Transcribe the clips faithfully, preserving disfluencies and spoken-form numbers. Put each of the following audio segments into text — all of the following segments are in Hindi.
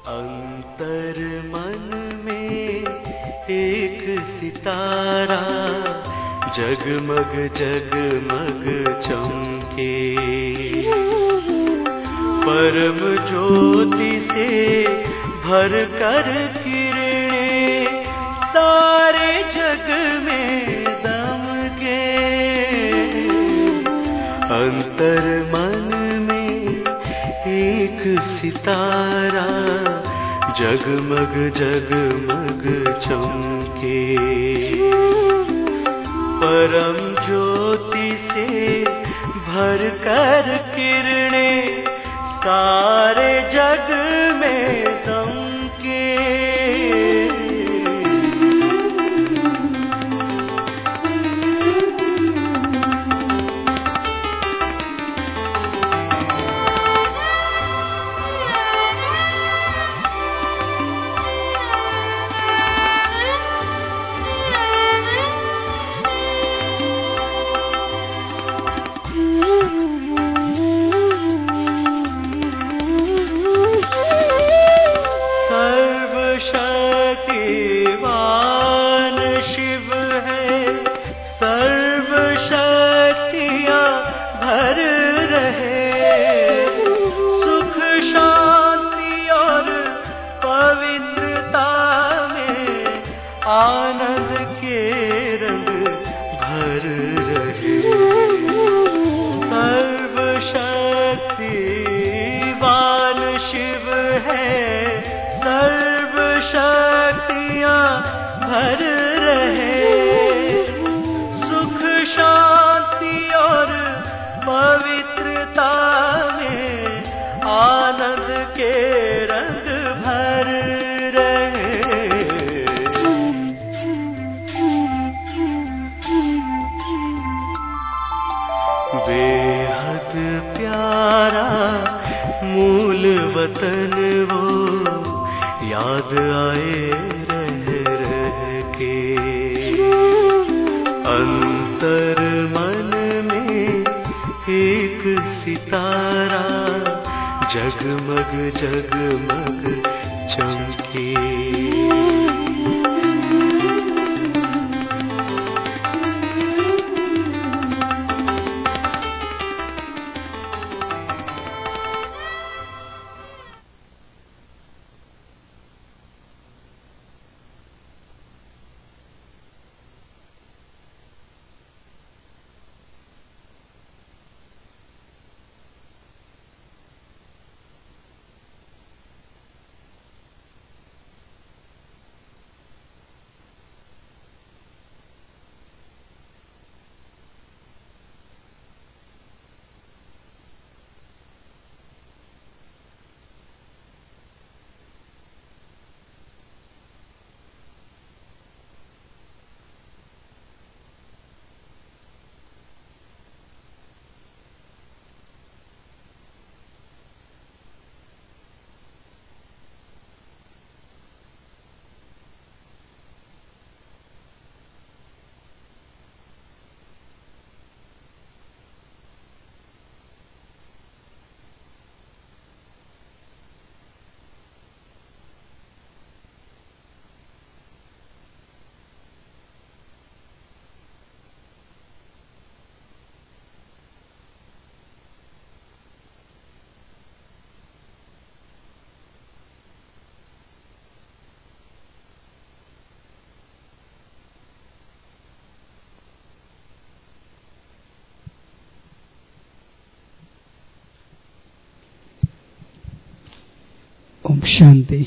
अंतर मन में एक सितारा जगमग जगमग चमके, परम ज्योति से भर कर किरणें सारे जग में दमके। अंतर मन में एक सितारा जगमग जगमग चमके, परम ज्योति से भर कर किरणें सारे जग में दमके। बेहद प्यारा मूल वतन वो याद आए रह रह के। अंतर मन में एक सितारा जगमग जगमग चमके। ओम शांति।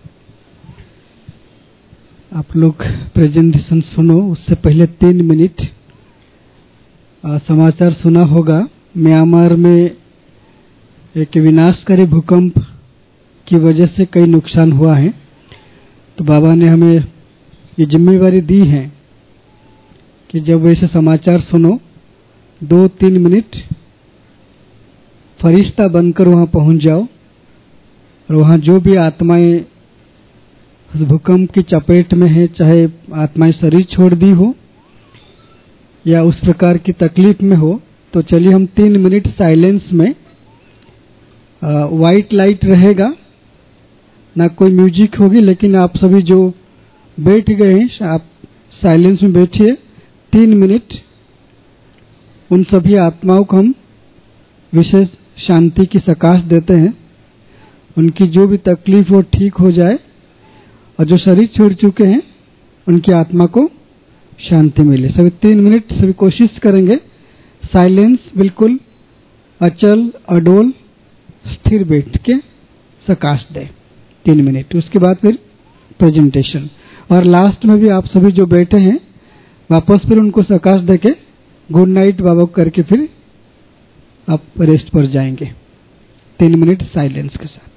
आप लोग प्रेजेंटेशन सुनो, उससे पहले तीन मिनट आ, समाचार सुना होगा। म्यांमार में एक विनाशकारी भूकंप की वजह से कई नुकसान हुआ है, तो बाबा ने हमें ये जिम्मेवारी दी है कि जब वैसे समाचार सुनो, दो तीन मिनट फरिश्ता बनकर वहां पहुंच जाओ और वहां जो भी आत्माएं उस भूकंप की चपेट में है, चाहे आत्माएं शरीर छोड़ दी हो या उस प्रकार की तकलीफ में हो, तो चलिए हम तीन मिनट साइलेंस में, व्हाइट लाइट रहेगा ना कोई म्यूजिक होगी, लेकिन आप सभी जो बैठ गए हैं आप साइलेंस में बैठिए। तीन मिनट उन सभी आत्माओं को हम विशेष शांति की सकाश देते हैं, उनकी जो भी तकलीफ वो ठीक हो जाए, और जो शरीर छोड़ चुके हैं उनकी आत्मा को शांति मिले। सभी तीन मिनट सभी कोशिश करेंगे साइलेंस बिल्कुल अचल अडोल स्थिर बैठ के सकाश दे। तीन मिनट, उसके बाद फिर प्रेजेंटेशन, और लास्ट में भी आप सभी जो बैठे हैं वापस फिर उनको सकाश दे के गुड नाइट बाबा करके फिर आप रेस्ट पर जाएंगे। तीन मिनट साइलेंस के साथ।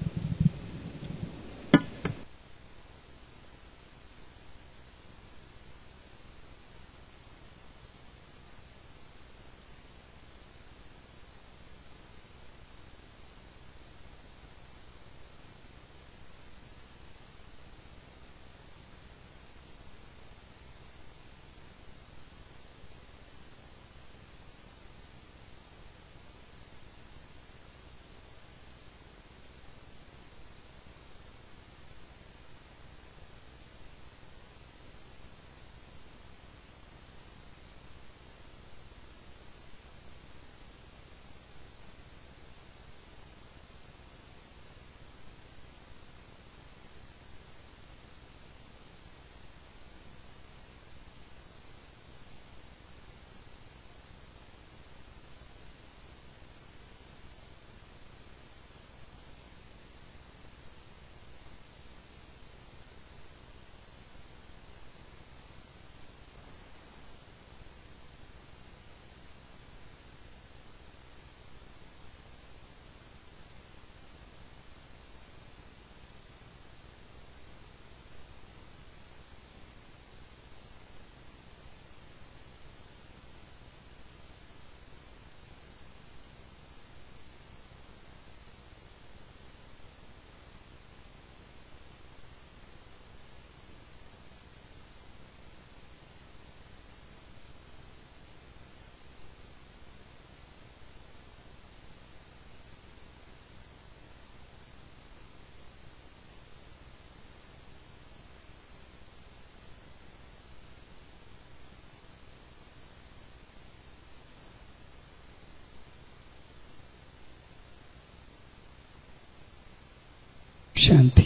शांति।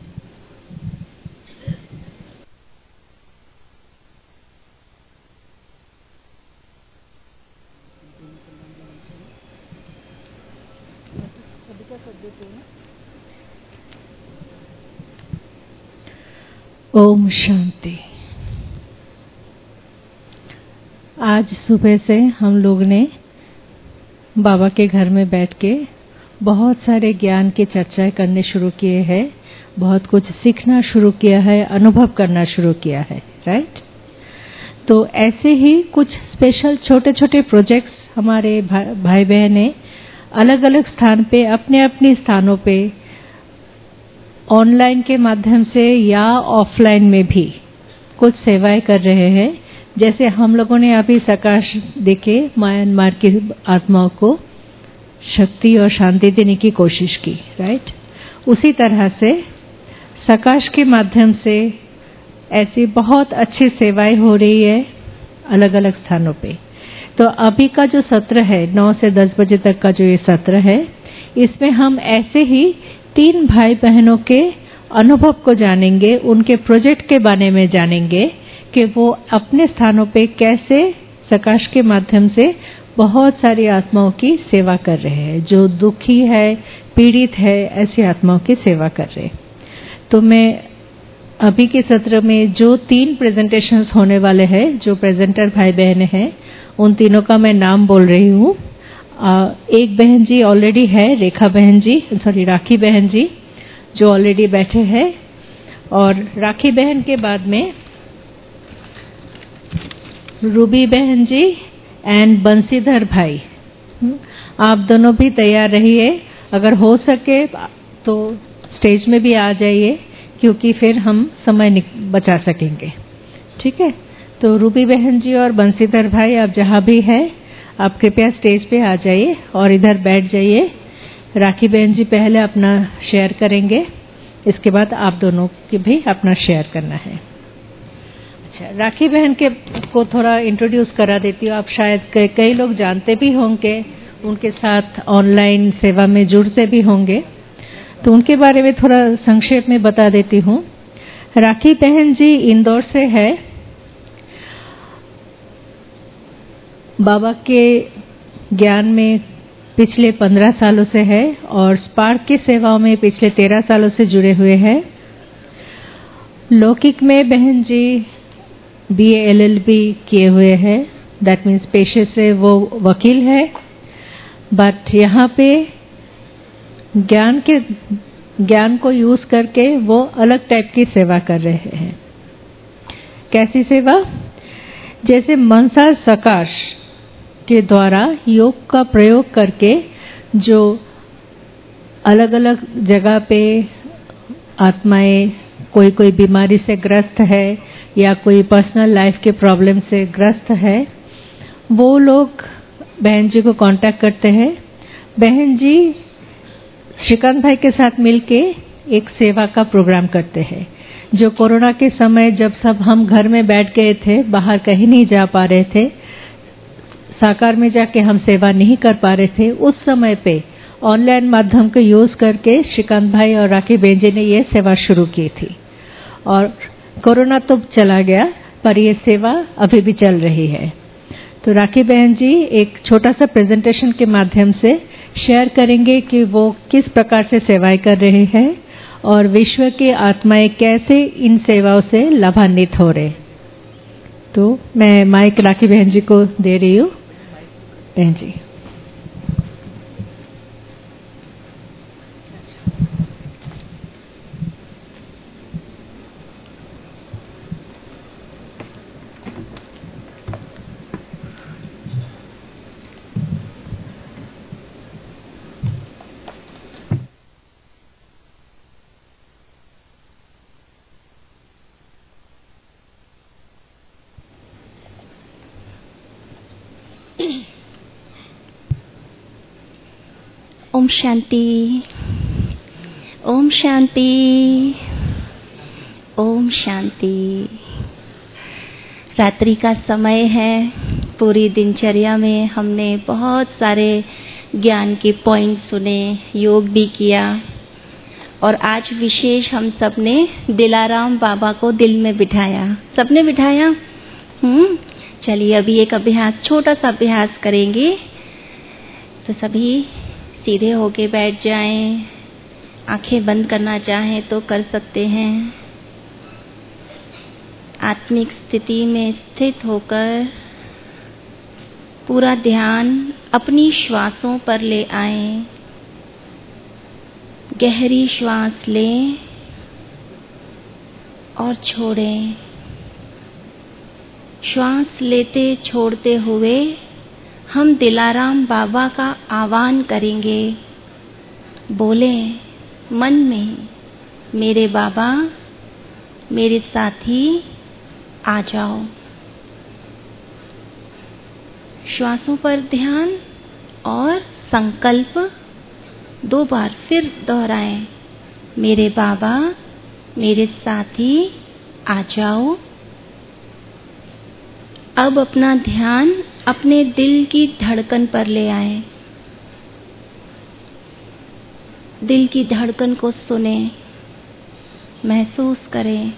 ओम शांति। आज सुबह से हम लोग ने बाबा के घर में बैठ के बहुत सारे ज्ञान की चर्चाएं करने शुरू किए हैं, बहुत कुछ सीखना शुरू किया है, अनुभव करना शुरू किया है, राइट। तो ऐसे ही कुछ स्पेशल छोटे छोटे प्रोजेक्ट्स हमारे भाई बहनें अलग अलग स्थान पे अपने अपने स्थानों पे ऑनलाइन के माध्यम से या ऑफलाइन में भी कुछ सेवाएं कर रहे हैं। जैसे हम लोगों ने अभी सकाश देके म्यांमार की आत्माओं को शक्ति और शांति देने की कोशिश की, राइट। उसी तरह से सकाश के माध्यम से ऐसी बहुत अच्छी सेवाएं हो रही है अलग अलग स्थानों पे। तो अभी का जो सत्र है नौ से दस बजे तक का जो ये सत्र है, इसमें हम ऐसे ही तीन भाई बहनों के अनुभव को जानेंगे, उनके प्रोजेक्ट के बारे में जानेंगे कि वो अपने स्थानों पे कैसे सकाश के माध्यम से बहुत सारी आत्माओं की सेवा कर रहे हैं, जो दुखी है, पीड़ित है, ऐसी आत्माओं की सेवा कर रहे हैं। तो मैं अभी के सत्र में जो तीन प्रेजेंटेशंस होने वाले हैं, जो प्रेजेंटर भाई बहन हैं, उन तीनों का मैं नाम बोल रही हूँ। एक बहन जी ऑलरेडी है, रेखा बहन जी, सॉरी राखी बहन जी, जो ऑलरेडी बैठे हैं, और राखी बहन के बाद में रूबी बहन जी एंड बंसीधर भाई। आप दोनों भी तैयार रहिए, अगर हो सके तो स्टेज में भी आ जाइए, क्योंकि फिर हम समय बचा सकेंगे, ठीक है। तो रूबी बहन जी और बंसीधर भाई, आप जहाँ भी हैं आप कृपया स्टेज पे आ जाइए और इधर बैठ जाइए। राखी बहन जी पहले अपना शेयर करेंगे, इसके बाद आप दोनों के भी अपना शेयर करना है। अच्छा, राखी बहन के को थोड़ा इंट्रोड्यूस करा देती हूँ। आप शायद कई, कई लोग जानते भी होंगे, उनके साथ ऑनलाइन सेवा में जुड़ते भी होंगे, तो उनके बारे में थोड़ा संक्षेप में बता देती हूँ। राखी बहन जी इंदौर से है। बाबा के ज्ञान में पिछले पंद्रह सालों से है और स्पार्क की सेवाओं में पिछले तेरह सालों से जुड़े हुए हैं। लौकिक में बहन जी B A L L B किए हुए हैं, दैट मीन्स पेशे से वो वकील है, बट यहाँ पे ज्ञान के ज्ञान को यूज करके वो अलग टाइप की सेवा कर रहे हैं। कैसी सेवा? जैसे मनसा सकाश के द्वारा योग का प्रयोग करके जो अलग अलग जगह पे आत्माएं कोई कोई बीमारी से ग्रस्त है या कोई पर्सनल लाइफ के प्रॉब्लम से ग्रस्त है, वो लोग बहन जी को कांटेक्ट करते हैं। बहन जी श्रीकांत भाई के साथ मिलके एक सेवा का प्रोग्राम करते हैं। जो कोरोना के समय जब सब हम घर में बैठ गए थे, बाहर कहीं नहीं जा पा रहे थे, साकार में जाके हम सेवा नहीं कर पा रहे थे, उस समय पे ऑनलाइन माध्यम का यूज करके श्रीकांत भाई और राखी बहन जी ने ये सेवा शुरू की थी। और कोरोना तो चला गया, पर ये सेवा अभी भी चल रही है। तो राखी बहन जी एक छोटा सा प्रेजेंटेशन के माध्यम से शेयर करेंगे कि वो किस प्रकार से सेवाएं कर रहे हैं और विश्व की आत्माएं कैसे इन सेवाओं से लाभान्वित हो रहे। तो मैं माइक राखी बहन जी को दे रही हूँ। बहन जी। ओम शांति, ओम शांति, ओम शांति। रात्रि का समय है। पूरी दिनचर्या में हमने बहुत सारे ज्ञान के पॉइंट सुने, योग भी किया, और आज विशेष हम सब ने दिलाराम बाबा को दिल में बिठाया। सबने बिठाया? हम्म चलिए अभी एक अभ्यास, छोटा सा अभ्यास करेंगे। तो सभी सीधे होके बैठ जाएं, आंखें बंद करना चाहें तो कर सकते हैं। आत्मिक स्थिति में स्थित होकर पूरा ध्यान अपनी श्वासों पर ले आएं। गहरी श्वास लें और छोड़ें। श्वास लेते छोड़ते हुए हम दिलाराम बाबा का आह्वान करेंगे। बोलें मन में, मेरे बाबा, मेरे साथी आ जाओ। श्वासों पर ध्यान और संकल्प दो बार फिर दोहराएं। मेरे बाबा, मेरे साथी आ जाओ। अब अपना ध्यान अपने दिल की धड़कन पर ले आए। दिल की धड़कन को सुने, महसूस करें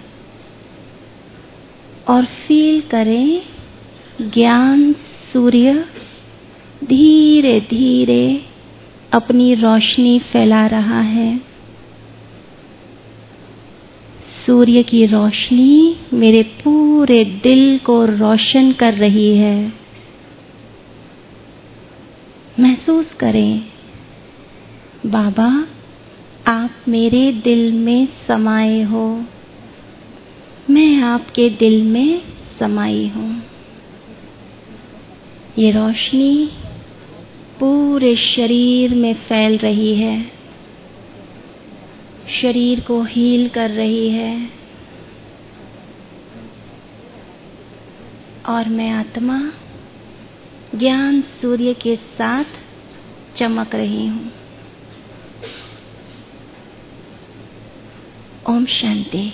और फील करें ज्ञान सूर्य धीरे धीरे अपनी रोशनी फैला रहा है। सूर्य की रोशनी मेरे पूरे दिल को रोशन कर रही है। महसूस करें बाबा, आप मेरे दिल में समाये हो, मैं आपके दिल में समाई हूँ। ये रोशनी पूरे शरीर में फैल रही है, शरीर को हील कर रही है, और मैं आत्मा ज्ञान सूर्य के साथ चमक रही हूँ। ओम शांति।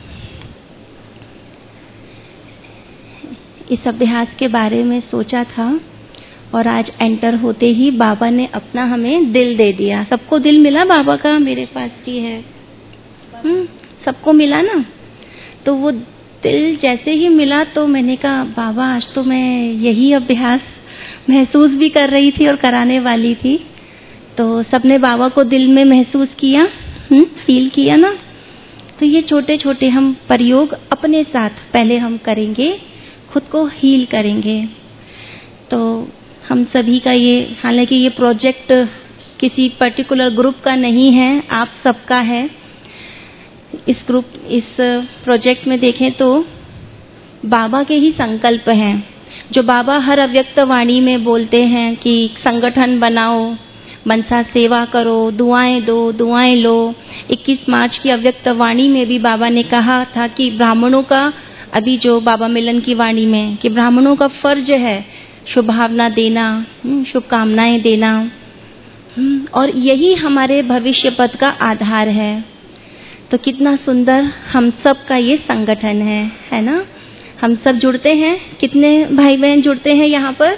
इस अभ्यास के बारे में सोचा था और आज एंटर होते ही बाबा ने अपना हमें दिल दे दिया। सबको दिल मिला बाबा का? मेरे पास भी है। हम्म, सबको मिला ना? तो वो दिल जैसे ही मिला तो मैंने कहा बाबा आज तो मैं यही अभ्यास महसूस भी कर रही थी और कराने वाली थी। तो सबने बाबा को दिल में महसूस किया, हम्म, फील किया ना? तो ये छोटे छोटे हम प्रयोग अपने साथ पहले हम करेंगे, खुद को हील करेंगे। तो हम सभी का ये, हालांकि ये प्रोजेक्ट किसी पर्टिकुलर ग्रुप का नहीं है, आप सबका है। इस ग्रुप इस प्रोजेक्ट में देखें तो बाबा के ही संकल्प हैं, जो बाबा हर अव्यक्त वाणी में बोलते हैं कि संगठन बनाओ, मनसा सेवा करो, दुआएं दो, दुआएं लो। इक्कीस मार्च की अव्यक्त वाणी में भी बाबा ने कहा था कि ब्राह्मणों का, अभी जो बाबा मिलन की वाणी में, कि ब्राह्मणों का फर्ज है शुभ भावना देना, शुभकामनाएं देना, और यही हमारे भविष्य पथ का आधार है। तो कितना सुंदर हम सब का ये संगठन है, है ना? हम सब जुड़ते हैं। कितने भाई बहन जुड़ते हैं यहाँ पर?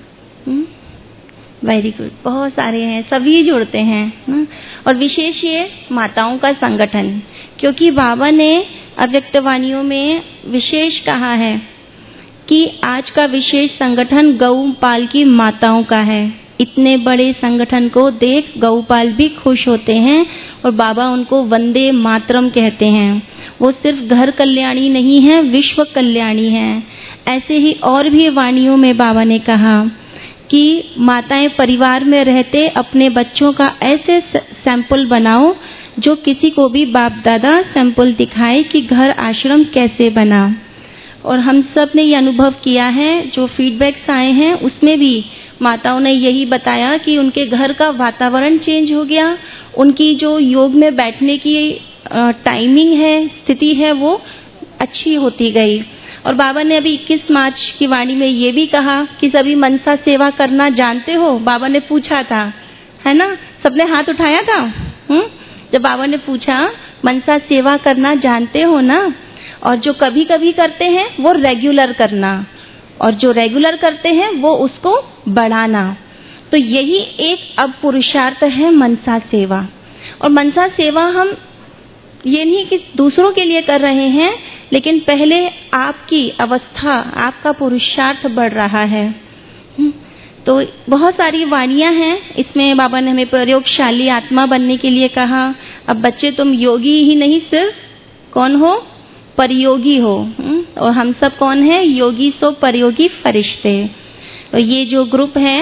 वेरी गुड, बहुत सारे हैं, सभी जुड़ते हैं। और विशेष ये माताओं का संगठन, क्योंकि बाबा ने अव्यक्त वाणियों में विशेष कहा है कि आज का विशेष संगठन गौपाल की माताओं का है। इतने बड़े संगठन को देख गौपाल भी खुश होते हैं और बाबा उनको वंदे मातरम कहते हैं। वो सिर्फ घर कल्याणी नहीं है, विश्व कल्याणी है। ऐसे ही और भी वाणियों में बाबा ने कहा कि माताएं परिवार में रहते अपने बच्चों का ऐसे सैंपल बनाओ जो किसी को भी बाप दादा सैंपल दिखाए कि घर आश्रम कैसे बना। और हम सब ने ये अनुभव किया है, जो फीडबैक्स आए हैं उसमें भी माताओं ने यही बताया कि उनके घर का वातावरण चेंज हो गया, उनकी जो योग में बैठने की टाइमिंग है, स्थिति है, वो अच्छी होती गई। और बाबा ने अभी इक्कीस मार्च की वाणी में ये भी कहा कि सभी मनसा सेवा करना जानते हो? बाबा ने पूछा था, है ना? सबने हाथ उठाया था। हुँ? जब बाबा ने पूछा मनसा सेवा करना जानते हो ना? और जो कभी कभी करते हैं वो रेगुलर करना, और जो रेगुलर करते हैं वो उसको बढ़ाना। तो यही एक अब पुरुषार्थ है मनसा सेवा। और मनसा सेवा हम ये नहीं कि दूसरों के लिए कर रहे हैं, लेकिन पहले आपकी अवस्था, आपका पुरुषार्थ बढ़ रहा है। तो बहुत सारी वाणियां हैं इसमें। बाबा ने हमें प्रयोगशाली आत्मा बनने के लिए कहा। अब बच्चे तुम योगी ही नहीं, सिर्फ कौन हो? परयोगी हो। और हम सब कौन है? योगी सो परयोगी फरिश्ते। और ये जो ग्रुप है,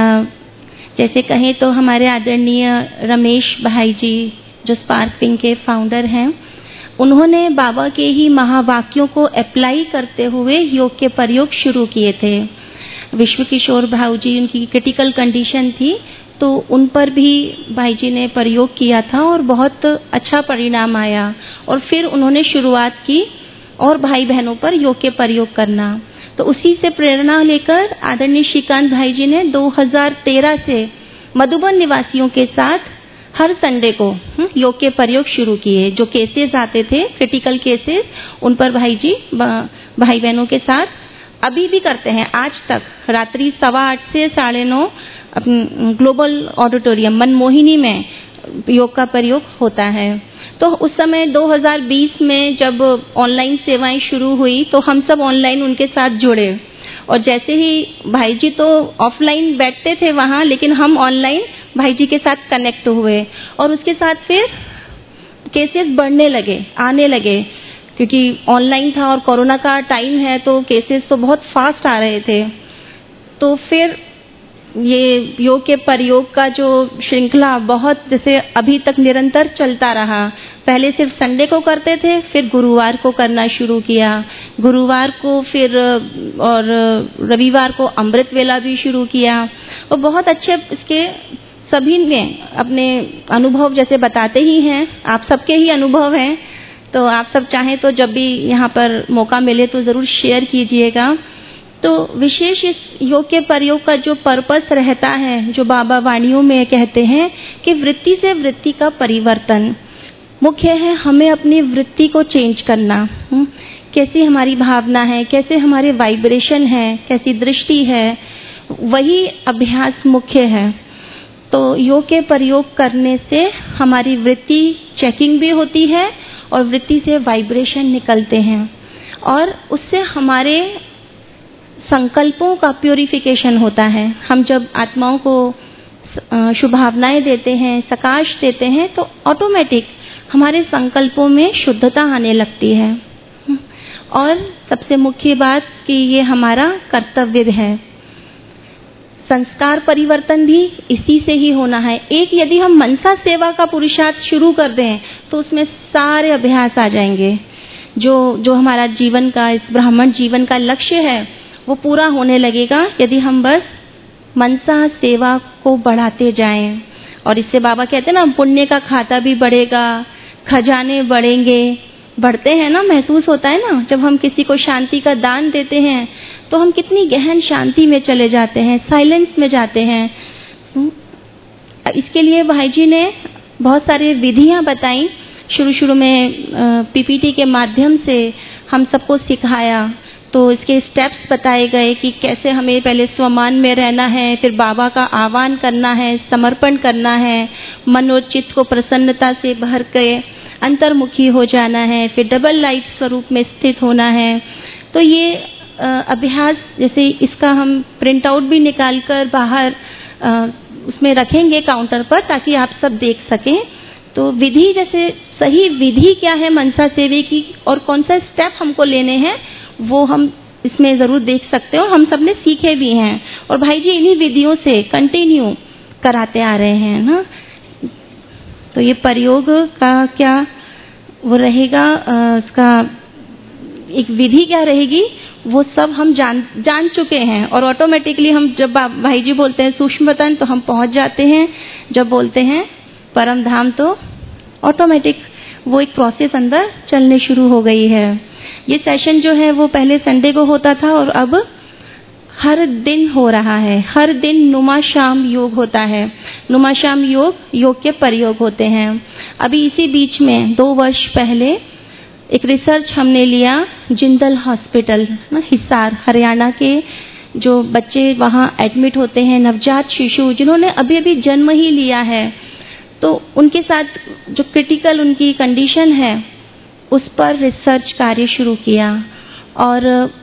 जैसे कहें तो हमारे आदरणीय रमेश भाई जी जो स्पार्क पिंक के फाउंडर हैं, उन्होंने बाबा के ही महावाक्यों को अप्लाई करते हुए योग के प्रयोग शुरू किए थे। विश्व किशोर भाऊ जी, उनकी क्रिटिकल कंडीशन थी, तो उन पर भी भाई जी ने प्रयोग किया था और बहुत अच्छा परिणाम आया। और फिर उन्होंने शुरुआत की और भाई बहनों पर योग के प्रयोग करना। तो उसी से प्रेरणा लेकर आदरणीय श्रीकांत भाई जी ने दो हज़ार तेरह से मधुबन निवासियों के साथ हर संडे को योग के प्रयोग शुरू किए। जो केसेस आते थे, क्रिटिकल केसेस, उन पर भाई जी भाई बहनों के साथ अभी भी करते हैं। आज तक रात्रि सवा आठ से साढ़े नौ ग्लोबल ऑडिटोरियम मनमोहिनी में योग का प्रयोग होता है। तो उस समय दो हज़ार बीस में जब ऑनलाइन सेवाएं शुरू हुई तो हम सब ऑनलाइन उनके साथ जुड़े। और जैसे ही भाई जी तो ऑफलाइन बैठते थे वहाँ, लेकिन हम ऑनलाइन भाई जी के साथ कनेक्ट हुए। और उसके साथ फिर केसेस बढ़ने लगे, आने लगे, क्योंकि ऑनलाइन था और कोरोना का टाइम है, तो केसेस तो बहुत फास्ट आ रहे थे। तो फिर ये योग के प्रयोग का जो श्रृंखला बहुत जैसे अभी तक निरंतर चलता रहा। पहले सिर्फ संडे को करते थे, फिर गुरुवार को करना शुरू किया, गुरुवार को फिर और रविवार को अमृत वेला भी शुरू किया। और बहुत अच्छे इसके सभी ने अपने अनुभव जैसे बताते ही हैं, आप सबके ही अनुभव हैं। तो आप सब चाहें तो जब भी यहाँ पर मौका मिले तो ज़रूर शेयर कीजिएगा। तो विशेष इस योग के प्रयोग का जो पर्पस रहता है, जो बाबा वाणियों में कहते हैं कि वृत्ति से वृत्ति का परिवर्तन। मुख्य है हमें अपनी वृत्ति को चेंज करना। हुँ? कैसी हमारी भावना है, कैसे हमारे वाइब्रेशन है, कैसी दृष्टि है, वही अभ्यास मुख्य है। तो योग के प्रयोग करने से हमारी वृत्ति चेकिंग भी होती है और वृत्ति से वाइब्रेशन निकलते हैं और उससे हमारे संकल्पों का प्यूरिफिकेशन होता है। हम जब आत्माओं को शुभ भावनाएं देते हैं, सकाश देते हैं, तो ऑटोमेटिक हमारे संकल्पों में शुद्धता आने लगती है। और सबसे मुख्य बात कि ये हमारा कर्तव्य है। संस्कार परिवर्तन भी इसी से ही होना है। एक यदि हम मनसा सेवा का पुरुषार्थ शुरू कर दें तो उसमें सारे अभ्यास आ जाएंगे। जो जो हमारा जीवन का, इस ब्राह्मण जीवन का लक्ष्य है वो पूरा होने लगेगा यदि हम बस मनसा सेवा को बढ़ाते जाएं। और इससे बाबा कहते हैं ना, पुण्य का खाता भी बढ़ेगा, खजाने बढ़ेंगे। बढ़ते हैं ना, महसूस होता है ना, जब हम किसी को शांति का दान देते हैं तो हम कितनी गहन शांति में चले जाते हैं, साइलेंस में जाते हैं। इसके लिए भाई जी ने बहुत सारी विधियां बताई। शुरू शुरू में पीपीटी के माध्यम से हम सबको सिखाया। तो इसके स्टेप्स बताए गए कि कैसे हमें पहले स्वमान में रहना है, फिर बाबा का आह्वान करना है, समर्पण करना है, मन और चित्त को प्रसन्नता से भर के अंतर्मुखी हो जाना है, फिर डबल लाइफ स्वरूप में स्थित होना है। तो ये अभ्यास, जैसे इसका हम प्रिंट आउट भी निकाल कर बाहर उसमें रखेंगे काउंटर पर, ताकि आप सब देख सकें। तो विधि, जैसे सही विधि क्या है मनसा सेवे की और कौन सा स्टेप हमको लेने हैं, वो हम इसमें ज़रूर देख सकते हैं और हम सब ने सीखे भी हैं। और भाई जी इन्हीं विधियों से कंटिन्यू कराते आ रहे हैं ना। तो ये प्रयोग का क्या वो रहेगा, इसका एक विधि क्या रहेगी, वो सब हम जान जान चुके हैं। और ऑटोमेटिकली हम जब भाई जी बोलते हैं सूक्ष्म वतन तो हम पहुंच जाते हैं, जब बोलते हैं परम धाम तो ऑटोमेटिक वो एक प्रोसेस अंदर चलने शुरू हो गई है। ये सेशन जो है वो पहले संडे को होता था और अब हर दिन हो रहा है। हर दिन नुमा शाम योग होता है। नुमा शाम योग योग के प्रयोग होते हैं। अभी इसी बीच में दो वर्ष पहले एक रिसर्च हमने लिया जिंदल हॉस्पिटल ना, हिसार हरियाणा के जो बच्चे वहाँ एडमिट होते हैं, नवजात शिशु जिन्होंने अभी अभी जन्म ही लिया है, तो उनके साथ जो क्रिटिकल उनकी कंडीशन है उस पर रिसर्च कार्य शुरू किया और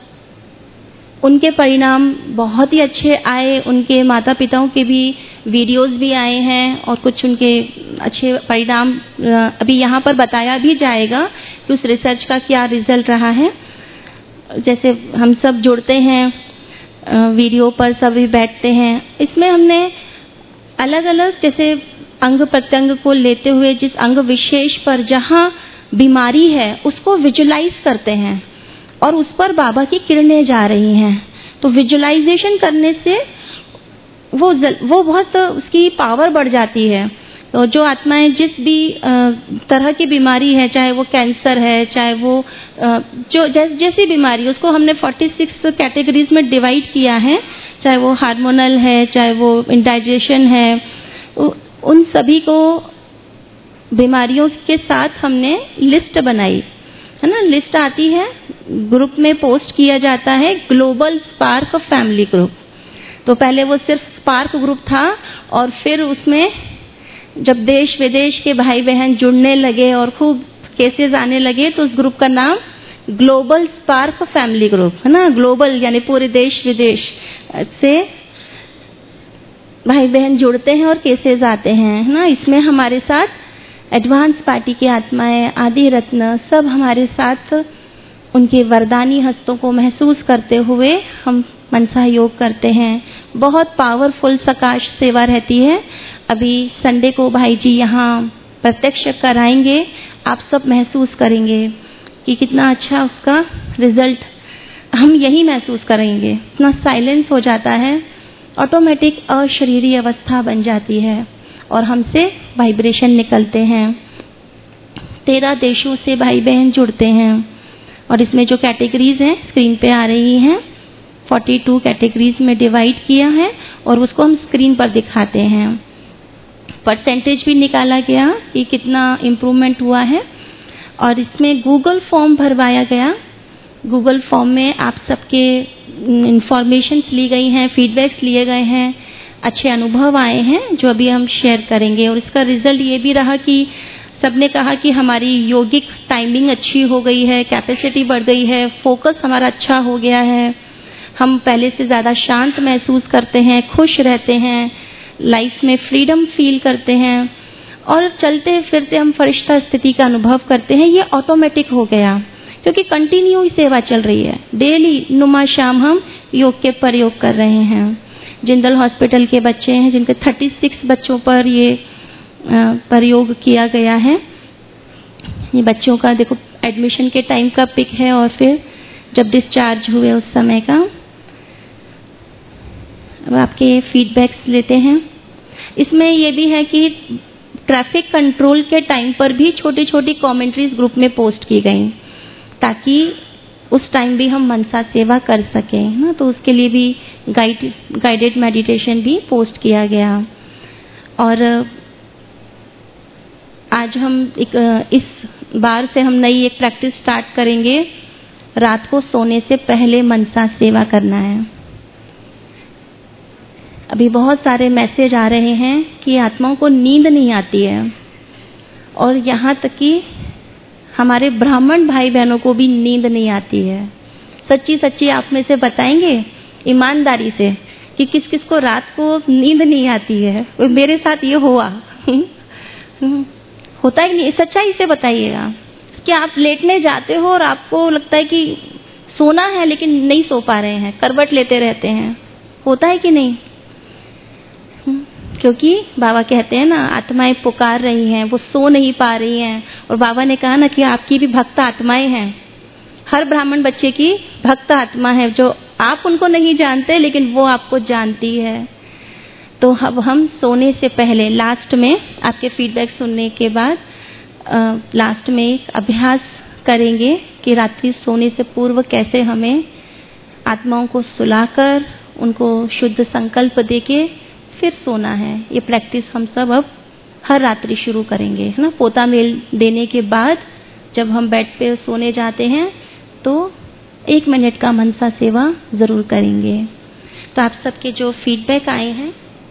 उनके परिणाम बहुत ही अच्छे आए। उनके माता पिताओं के भी वीडियोस भी आए हैं और कुछ उनके अच्छे परिणाम अभी यहाँ पर बताया भी जाएगा कि उस रिसर्च का क्या रिजल्ट रहा है। जैसे हम सब जुड़ते हैं वीडियो पर, सभी बैठते हैं, इसमें हमने अलग अलग जैसे अंग प्रत्यंग को लेते हुए जिस अंग विशेष पर जहाँ बीमारी है उसको विजुलाइज करते हैं और उस पर बाबा की किरणें जा रही हैं। तो विजुलाइजेशन करने से वो वो बहुत उसकी पावर बढ़ जाती है। तो जो आत्माएं जिस भी तरह की बीमारी है, चाहे वो कैंसर है, चाहे वो जो जैसी बीमारी, उसको हमने छियालीस कैटेगरीज में डिवाइड किया है, चाहे वो हार्मोनल है, चाहे वो इंडाइजेशन है, उन सभी को बीमारियों के साथ हमने लिस्ट बनाई है ना। लिस्ट आती है, ग्रुप में पोस्ट किया जाता है, ग्लोबल स्पार्क फैमिली ग्रुप। तो पहले वो सिर्फ स्पार्क ग्रुप था और फिर उसमें जब देश विदेश के भाई बहन जुड़ने लगे और खूब केसेस आने लगे तो उस ग्रुप का नाम ग्लोबल स्पार्क फैमिली ग्रुप है ना। ग्लोबल यानी पूरे देश विदेश से भाई बहन जुड़ते हैं और केसेस आते हैं है ना। इसमें हमारे साथ एडवांस पार्टी की आत्माएं, आदि रत्न सब हमारे साथ उनके वरदानी हस्तों को महसूस करते हुए हम मनसा योग करते हैं। बहुत पावरफुल सकाश सेवा रहती है। अभी संडे को भाई जी यहाँ प्रत्यक्ष कराएंगे, आप सब महसूस करेंगे कि कितना अच्छा उसका रिजल्ट हम यही महसूस करेंगे। इतना साइलेंस हो जाता है, ऑटोमेटिक अशरीरी अवस्था बन जाती है और हमसे वाइब्रेशन निकलते हैं। तेरह देशों से भाई बहन जुड़ते हैं और इसमें जो कैटेगरीज हैं स्क्रीन पे आ रही हैं, बयालीस कैटेगरीज में डिवाइड किया है और उसको हम स्क्रीन पर दिखाते हैं। परसेंटेज भी निकाला गया कि कितना इम्प्रूवमेंट हुआ है, और इसमें गूगल फॉर्म भरवाया गया। गूगल फॉर्म में आप सबके इंफॉर्मेशंस ली गई हैं, फीडबैक्स लिए गए हैं, अच्छे अनुभव आए हैं जो अभी हम शेयर करेंगे। और इसका रिजल्ट ये भी रहा कि सबने कहा कि हमारी योगिक टाइमिंग अच्छी हो गई है, कैपेसिटी बढ़ गई है, फोकस हमारा अच्छा हो गया है, हम पहले से ज़्यादा शांत महसूस करते हैं, खुश रहते हैं, लाइफ में फ्रीडम फील करते हैं, और चलते फिरते हम फरिश्ता स्थिति का अनुभव करते हैं। ये ऑटोमेटिक हो गया क्योंकि कंटिन्यू ही सेवा चल रही है। डेली नुमा शाम हम योग के प्रयोग कर रहे हैं। जिंदल हॉस्पिटल के बच्चे हैं जिनके छत्तीस बच्चों पर ये प्रयोग किया गया है। ये बच्चों का देखो एडमिशन के टाइम का पिक है और फिर जब डिस्चार्ज हुए उस समय का। अब आपके फीडबैक्स लेते हैं। इसमें ये भी है कि ट्रैफिक कंट्रोल के टाइम पर भी छोटी छोटी कमेंट्रीज ग्रुप में पोस्ट की गई ताकि उस टाइम भी हम मनसा सेवा कर सकें ना, तो उसके लिए भी गाइड गाइडेड मेडिटेशन भी पोस्ट किया गया। और आज हम एक इस बार से हम नई एक प्रैक्टिस स्टार्ट करेंगे। रात को सोने से पहले मनसा सेवा करना है। अभी बहुत सारे मैसेज आ रहे हैं कि आत्माओं को नींद नहीं आती है, और यहाँ तक कि हमारे ब्राह्मण भाई बहनों को भी नींद नहीं आती है। सच्ची सच्ची आप में से बताएंगे ईमानदारी से कि किस किस को रात को नींद नहीं आती है। मेरे साथ ये हुआ होता है कि नहीं, सच्चाई से बताइएगा कि आप लेटने जाते हो और आपको लगता है कि सोना है लेकिन नहीं सो पा रहे हैं, करवट लेते रहते हैं। होता है कि नहीं? क्योंकि बाबा कहते हैं ना, आत्माएं पुकार रही हैं, वो सो नहीं पा रही हैं। और बाबा ने कहा ना कि आपकी भी भक्त आत्माएं हैं। हर ब्राह्मण बच्चे की भक्त आत्मा है जो आप उनको नहीं जानते लेकिन वो आपको जानती है। तो अब हम सोने से पहले लास्ट में आपके फीडबैक सुनने के बाद आ, लास्ट में एक अभ्यास करेंगे कि रात्रि सोने से पूर्व कैसे हमें आत्माओं को सुलाकर उनको शुद्ध संकल्प देके फिर सोना है। ये प्रैक्टिस हम सब अब हर रात्रि शुरू करेंगे, है ना। पोता मेल देने के बाद जब हम बेड पे सोने जाते हैं तो एक मिनट का मनसा सेवा जरूर करेंगे। तो आप सबके जो फीडबैक आए हैं,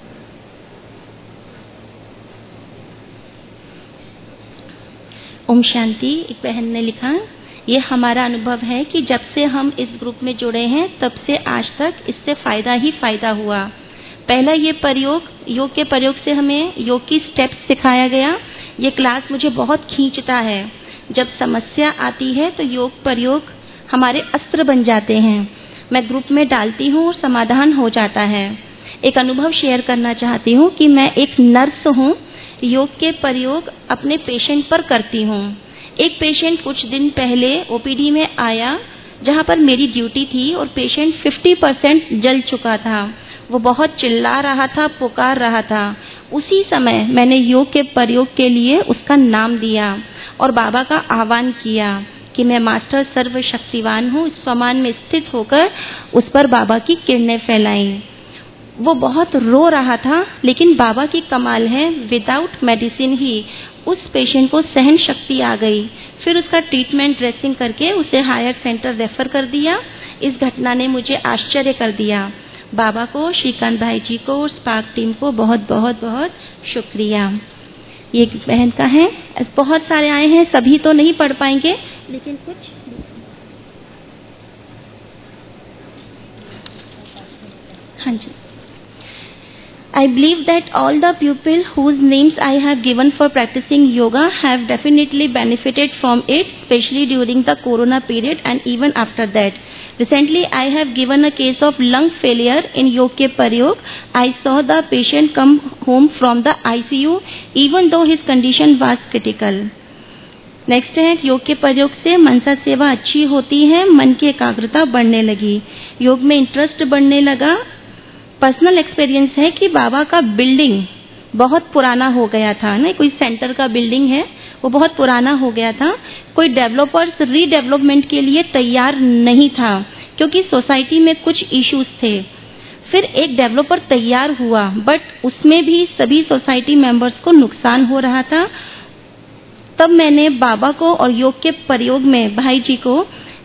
ओम शांति। एक बहन ने लिखा, ये हमारा अनुभव है कि जब से हम इस ग्रुप में जुड़े हैं तब से आज तक इससे फायदा ही फायदा हुआ। पहला ये प्रयोग, योग के प्रयोग से हमें योग की स्टेप्स सिखाया गया। ये क्लास मुझे बहुत खींचता है। जब समस्या आती है तो योग प्रयोग हमारे अस्त्र बन जाते हैं। मैं ग्रुप में डालती हूँ और समाधान हो जाता है। एक अनुभव शेयर करना चाहती हूँ कि मैं एक नर्स हूँ। योग के प्रयोग अपने पेशेंट पर करती हूँ। एक पेशेंट कुछ दिन पहले ओपीडी में आया जहाँ पर मेरी ड्यूटी थी और पेशेंट पचास परसेंट जल चुका था। वो बहुत चिल्ला रहा था, पुकार रहा था। उसी समय मैंने योग के प्रयोग के लिए उसका नाम दिया और बाबा का आह्वान किया कि मैं मास्टर सर्वशक्तिवान हूँ। स्वमान में स्थित होकर उस पर बाबा की किरणें फैलाई। वो बहुत रो रहा था, लेकिन बाबा की कमाल है, विदाउट मेडिसिन ही उस पेशेंट को सहन शक्ति आ गई। फिर उसका ट्रीटमेंट ड्रेसिंग करके उसे हायर सेंटर रेफर कर दिया। इस घटना ने मुझे आश्चर्य कर दिया। बाबा को, श्रीकांत भाई जी को और स्पार्क टीम को बहुत बहुत बहुत शुक्रिया। ये एक बहन का है। बहुत सारे आए हैं, सभी तो नहीं पढ़ पाएंगे लेकिन कुछ। हाँ जी। I believe that all the people whose names I have given for practicing yoga have definitely benefited from it, especially during the corona period and even after that. Recently, I have given a case of lung failure in Yog ke Prayog. I saw the patient come home from the I C U even though his condition was critical. Next है, योग के प्रयोग से मनसा सेवा अच्छी होती है, मन की एकाग्रता बढ़ने लगी, योग में इंटरेस्ट बढ़ने लगा। पर्सनल एक्सपीरियंस है कि बाबा का बिल्डिंग बहुत पुराना हो गया था ना, कोई सेंटर का बिल्डिंग है वो बहुत पुराना हो गया था। कोई डेवलपर्स रीडेवलपमेंट के लिए तैयार नहीं था क्योंकि सोसाइटी में कुछ इश्यूज थे। फिर एक डेवलपर तैयार हुआ, बट उसमें भी सभी सोसाइटी मेंबर्स को नुकसान हो रहा था। तब मैंने बाबा को और योग के प्रयोग में भाई जी को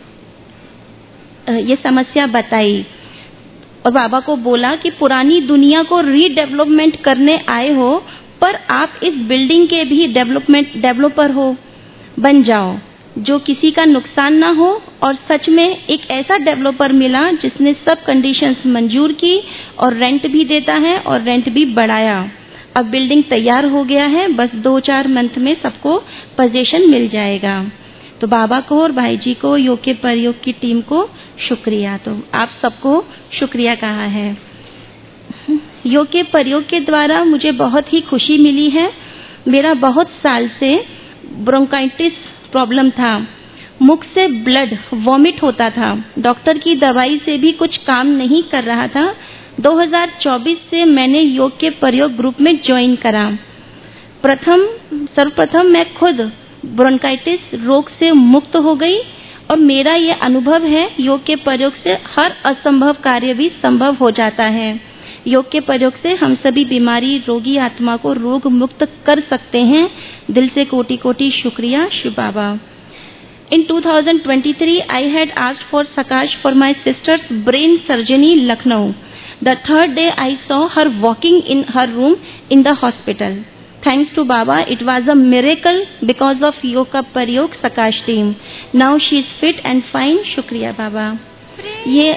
ये समस्या बताई और बाबा को बोला कि पुरानी दुनिया को रीडेवलपमेंट करने आए हो, पर आप इस बिल्डिंग के भी डेवलपमेंट डेवलपर हो, बन जाओ, जो किसी का नुकसान ना हो। और सच में एक ऐसा डेवलपर मिला जिसने सब कंडीशंस मंजूर की और रेंट भी देता है और रेंट भी बढ़ाया। अब बिल्डिंग तैयार हो गया है, बस दो चार मंथ में सबको पोजीशन मिल जाएगा। तो बाबा को और भाई जी को, योग के प्रयोग की टीम को शुक्रिया। तो आप सबको शुक्रिया कहा है। योग के प्रयोग के द्वारा मुझे बहुत ही खुशी मिली है। मेरा बहुत साल से ब्रोंकाइटिस प्रॉब्लम था, मुख से ब्लड वॉमिट होता था, डॉक्टर की दवाई से भी कुछ काम नहीं कर रहा था। दो हज़ार चौबीस से मैंने योग के प्रयोग ग्रुप में ज्वाइन करा। प्रथम सर्वप्रथम मैं खुद ब्रोंकाइटिस रोग से मुक्त हो गई और मेरा ये अनुभव है, योग के प्रयोग से हर असंभव कार्य भी संभव हो जाता है। योग के प्रयोग से हम सभी बीमारी रोगी आत्मा को रोग मुक्त कर सकते हैं। दिल से कोटि कोटि शुक्रिया शिव बाबा। In two thousand twenty-three, I had asked for Sakash for my sister's brain surgery in Lucknow. The third day, I saw her walking in her room in the hospital. Thanks to Baba, it was a miracle because of Yoga Paryog Sakash team. Now she is fit and fine. Shukriya Baba. ये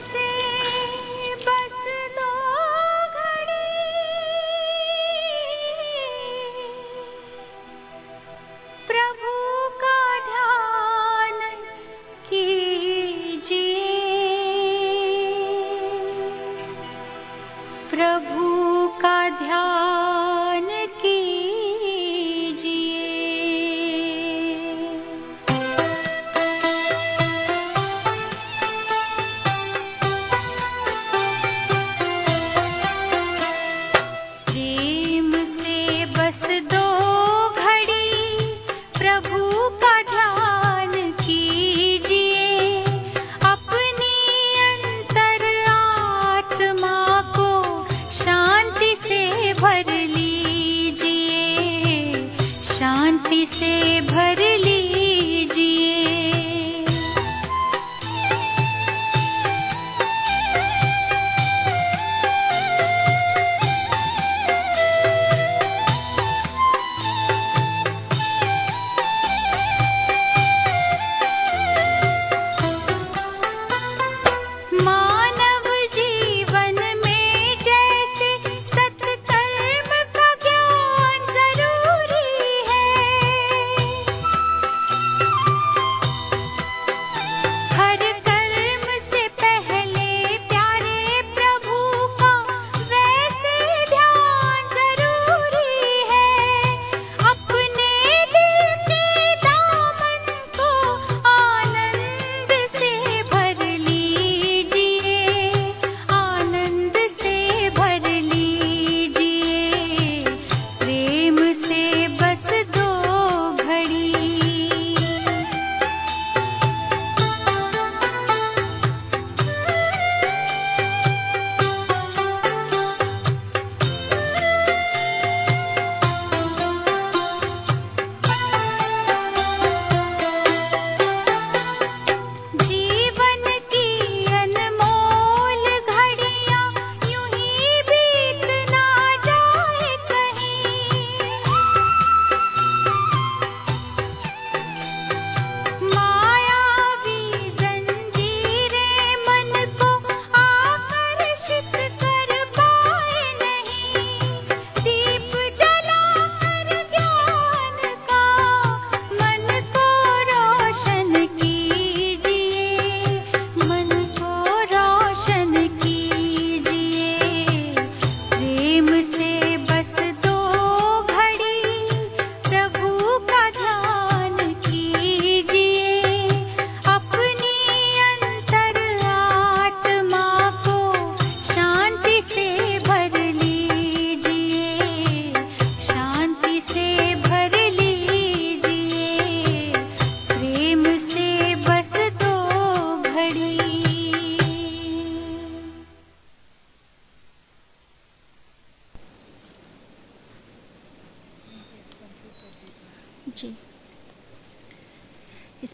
प्रभु का ध्यान कीजिए।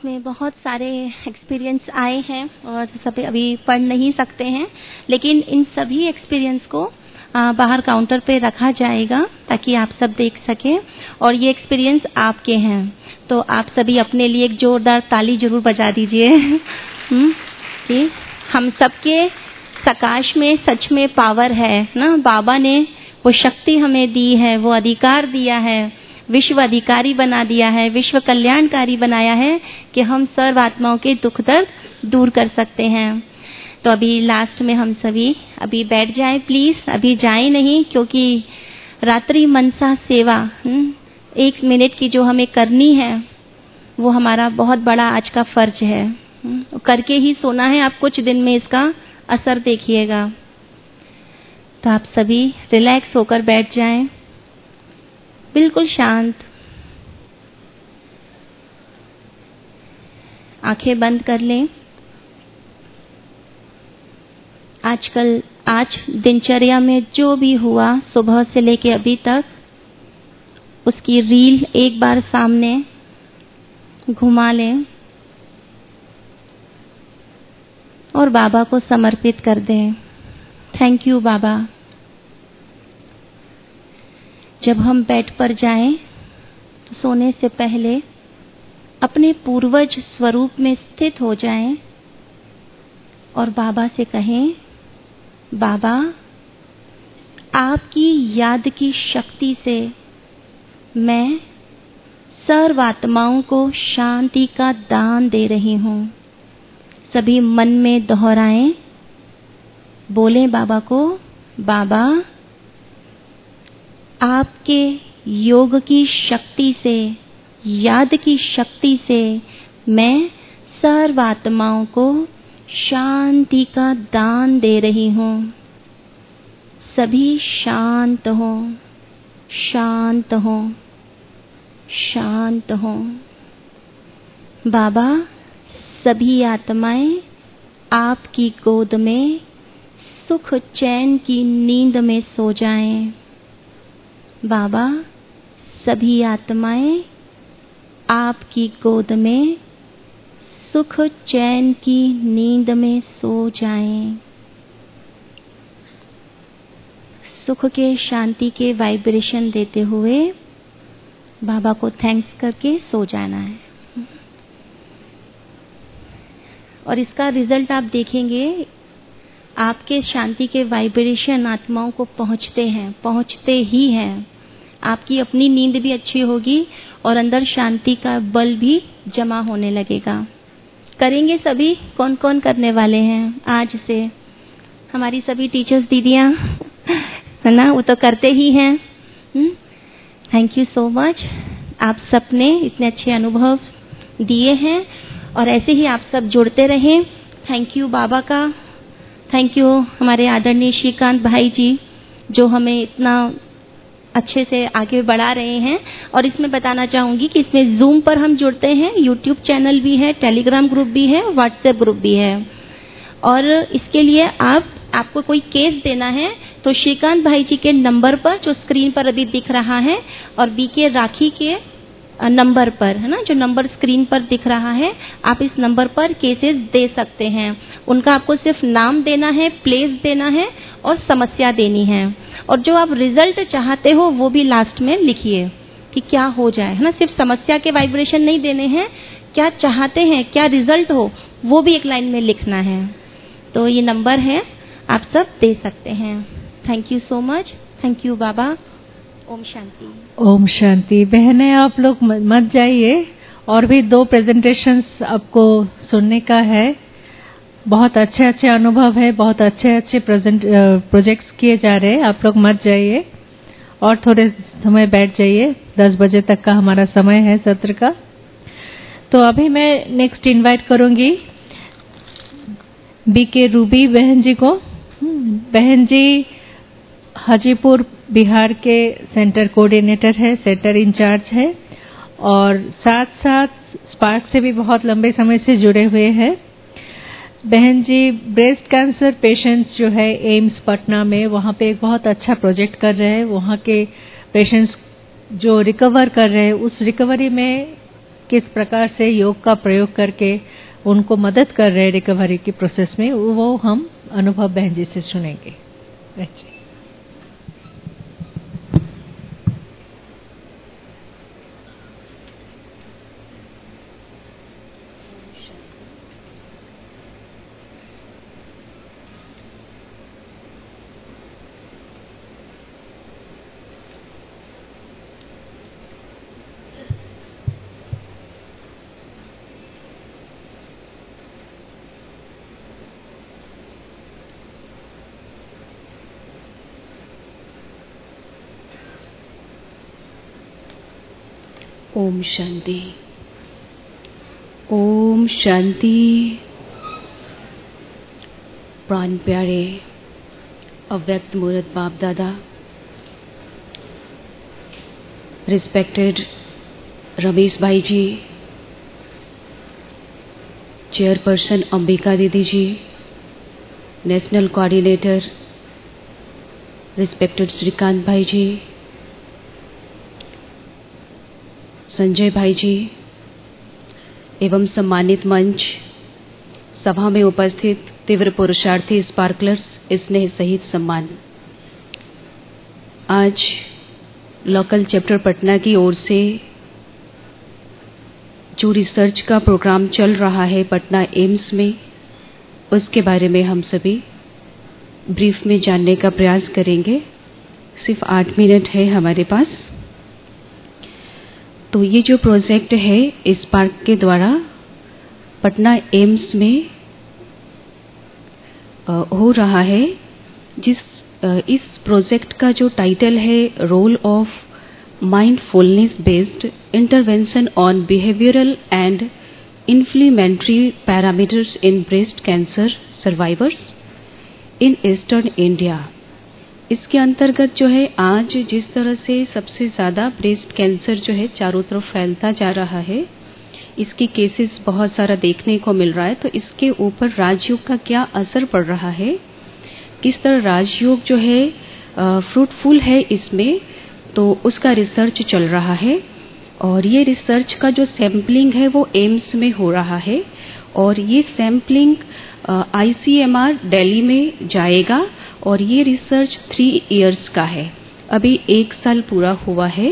में बहुत सारे एक्सपीरियंस आए हैं और सब अभी पढ़ नहीं सकते हैं, लेकिन इन सभी एक्सपीरियंस को आ, बाहर काउंटर पे रखा जाएगा ताकि आप सब देख सकें। और ये एक्सपीरियंस आपके हैं, तो आप सभी अपने लिए एक जोरदार ताली जरूर बजा दीजिए कि हम सबके सकाश में सच में पावर है ना। बाबा ने वो शक्ति हमें दी है, वो अधिकार दिया है, विश्व अधिकारी बना दिया है, विश्व कल्याणकारी बनाया है कि हम सर्व आत्माओं के दुख दर्द दूर कर सकते हैं। तो अभी लास्ट में हम सभी अभी बैठ जाएं प्लीज, अभी जाएं नहीं, क्योंकि रात्रि मनसा सेवा हुँ? एक मिनट की जो हमें करनी है वो हमारा बहुत बड़ा आज का फर्ज है। हुँ? करके ही सोना है, आप कुछ दिन में इसका असर देखिएगा। तो आप सभी रिलैक्स होकर बैठ जाएं, बिल्कुल शांत, आंखें बंद कर लें। आजकल आज दिनचर्या में जो भी हुआ सुबह से लेके अभी तक, उसकी रील एक बार सामने घुमा लें और बाबा को समर्पित कर दें। थैंक यू बाबा। जब हम बेड पर जाएं तो सोने से पहले अपने पूर्वज स्वरूप में स्थित हो जाएं और बाबा से कहें, बाबा आपकी याद की शक्ति से मैं सर्व आत्माओं को शांति का दान दे रही हूँ। सभी मन में दोहराएं, बोलें बाबा को, बाबा आपके योग की शक्ति से, याद की शक्ति से मैं सर्व आत्माओं को शांति का दान दे रही हूँ। सभी शांत हो, शांत हो, शांत हो। बाबा सभी आत्माएं आपकी गोद में सुख चैन की नींद में सो जाएं। बाबा सभी आत्माएं आपकी गोद में सुख चैन की नींद में सो जाएं। सुख के शांति के वाइब्रेशन देते हुए बाबा को थैंक्स करके सो जाना है। और इसका रिजल्ट आप देखेंगे, आपके शांति के वाइब्रेशन आत्माओं को पहुंचते हैं, पहुंचते ही हैं। आपकी अपनी नींद भी अच्छी होगी और अंदर शांति का बल भी जमा होने लगेगा। करेंगे सभी? कौन कौन करने वाले हैं आज से? हमारी सभी टीचर्स दीदियां है ना, वो तो करते ही हैं। Thank you so much. आप सबने इतने अच्छे अनुभव दिए हैं और ऐसे ही आप सब जुड़ते रहें। थैंक यू बाबा का, थैंक यू हमारे आदरणीय श्रीकांत भाई जी जो हमें इतना अच्छे से आगे बढ़ा रहे हैं। और इसमें बताना चाहूँगी कि इसमें जूम पर हम जुड़ते हैं, यूट्यूब चैनल भी है, टेलीग्राम ग्रुप भी है, व्हाट्सएप ग्रुप भी है। और इसके लिए आप आपको कोई केस देना है तो श्रीकांत भाई जी के नंबर पर जो स्क्रीन पर अभी दिख रहा है और बी के राखी के नंबर पर है ना, जो नंबर स्क्रीन पर दिख रहा है, आप इस नंबर पर केसेस दे सकते हैं। उनका आपको सिर्फ नाम देना है, प्लेस देना है और समस्या देनी है। और जो आप रिजल्ट चाहते हो वो भी लास्ट में लिखिए कि क्या हो जाए, है ना। सिर्फ समस्या के वाइब्रेशन नहीं देने हैं, क्या चाहते हैं, क्या रिजल्ट हो, वो भी एक लाइन में लिखना है। तो ये नंबर है, आप सब दे सकते हैं। Thank you so much. Thank you बाबा। ओम शांति। ओम शांति। बहनें आप लोग मत जाइए, और भी दो प्रेजेंटेशंस आपको सुनने का है। बहुत अच्छे अच्छे अनुभव है, बहुत अच्छे अच्छे प्रेजेंट प्रोजेक्ट्स किए जा रहे हैं। आप लोग मत जाइए और थोड़े समय बैठ जाइए। दस बजे तक का हमारा समय है सत्र का। तो अभी मैं नेक्स्ट इनवाइट करूंगी बी के रूबी बहन जी को। बहन जी हाजीपुर बिहार के सेंटर कोऑर्डिनेटर है, सेंटर इंचार्ज है, और साथ साथ स्पार्क से भी बहुत लंबे समय से जुड़े हुए हैं। बहन जी ब्रेस्ट कैंसर पेशेंट्स जो है एम्स पटना में, वहाँ पे एक बहुत अच्छा प्रोजेक्ट कर रहे हैं। वहाँ के पेशेंट्स जो रिकवर कर रहे हैं, उस रिकवरी में किस प्रकार से योग का प्रयोग करके उनको मदद कर रहे हैं रिकवरी की प्रोसेस में, वो हम अनुभव बहन जी से सुनेंगे। अच्छा। ओम शांति। ओम शांति। प्राण प्यारे अव्यक्त मूर्त बाप दादा, रिस्पेक्टेड रमेश भाई जी, चेयरपर्सन अंबिका दीदी जी, नेशनल कोऑर्डिनेटर रिस्पेक्टेड श्रीकांत भाई जी, संजय भाई जी एवं सम्मानित मंच, सभा में उपस्थित तीव्र पुरुषार्थी स्पार्कलर्स, स्नेह सहित सम्मान। आज लोकल चैप्टर पटना की ओर से जो रिसर्च का प्रोग्राम चल रहा है पटना एम्स में, उसके बारे में हम सभी ब्रीफ में जानने का प्रयास करेंगे। सिर्फ आठ मिनट है हमारे पास। तो ये जो प्रोजेक्ट है स्पार्क के द्वारा पटना एम्स में हो रहा है, जिस इस प्रोजेक्ट का जो टाइटल है role of mindfulness based intervention on behavioural and inflammatory parameters in breast cancer survivors in eastern India. इसके अंतर्गत जो है आज जिस तरह से सबसे ज़्यादा ब्रेस्ट कैंसर जो है चारों तरफ फैलता जा रहा है, इसके केसेस बहुत सारा देखने को मिल रहा है, तो इसके ऊपर राजयोग का क्या असर पड़ रहा है, किस तरह राजयोग जो है फ्रूटफुल है इसमें, तो उसका रिसर्च चल रहा है। और ये रिसर्च का जो सैम्पलिंग है वो एम्स में हो रहा है और ये सैम्पलिंग आईसीएमआर दिल्ली में जाएगा और ये रिसर्च थ्री इयर्स का है, अभी एक साल पूरा हुआ है।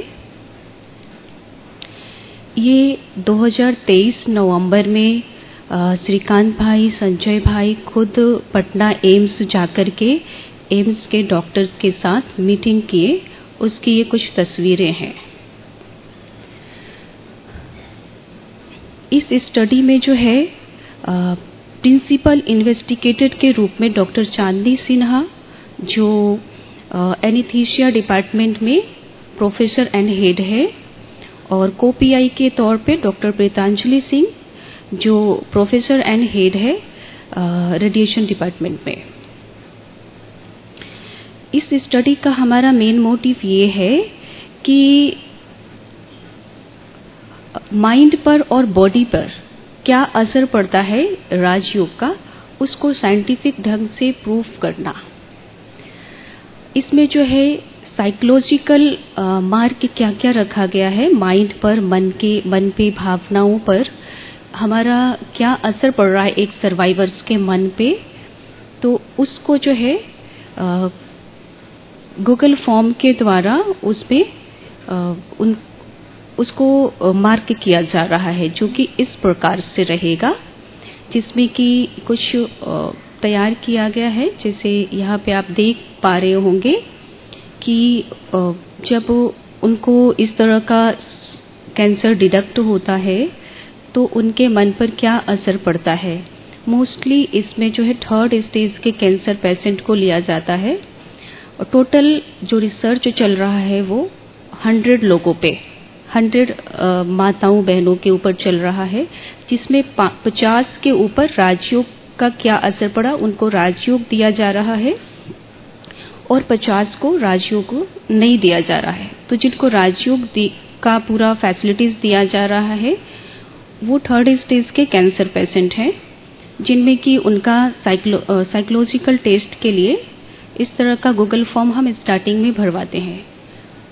ये दो हज़ार तेईस नवंबर में श्रीकांत भाई, संजय भाई खुद पटना एम्स जाकर के एम्स के डॉक्टर्स के साथ मीटिंग किए, उसकी ये कुछ तस्वीरें हैं। इस स्टडी में जो है प्रिंसिपल इन्वेस्टिगेटर के रूप में डॉक्टर चांदनी सिन्हा, जो एनेस्थीसिया डिपार्टमेंट में प्रोफेसर एंड हेड है, और को पीआई के तौर पे डॉक्टर प्रीतांजलि सिंह, जो प्रोफेसर एंड हेड है रेडिएशन डिपार्टमेंट में। इस स्टडी का हमारा मेन मोटिव ये है कि माइंड पर और बॉडी पर क्या असर पड़ता है राजयोग का, उसको साइंटिफिक ढंग से प्रूव करना। इसमें जो है साइकोलॉजिकल मार्क क्या क्या रखा गया है माइंड पर, मन के मन पे, भावनाओं पर हमारा क्या असर पड़ रहा है एक सर्वाइवर्स के मन पे, तो उसको जो है गूगल फॉर्म के द्वारा उस पे उन उसको मार्क किया जा रहा है, जो कि इस प्रकार से रहेगा, जिसमें कि कुछ तैयार किया गया है। जैसे यहाँ पे आप देख पा रहे होंगे कि जब उनको इस तरह का कैंसर डिटेक्ट होता है तो उनके मन पर क्या असर पड़ता है। मोस्टली इसमें जो है थर्ड स्टेज के कैंसर पेशेंट को लिया जाता है और टोटल जो रिसर्च चल रहा है वो हंड्रेड लोगों पे, हंड्रेड माताओं बहनों के ऊपर चल रहा है, जिसमें पचास के ऊपर राजयोग का क्या असर पड़ा, उनको राजयोग दिया जा रहा है और पचास को राजयोग नहीं दिया जा रहा है। तो जिनको राजयोग का पूरा फैसिलिटीज दिया जा रहा है वो थर्ड स्टेज के कैंसर पेशेंट हैं, जिनमें कि उनका साइक्लो साइकोलॉजिकल टेस्ट के लिए इस तरह का गूगल फॉर्म हम स्टार्टिंग में भरवाते हैं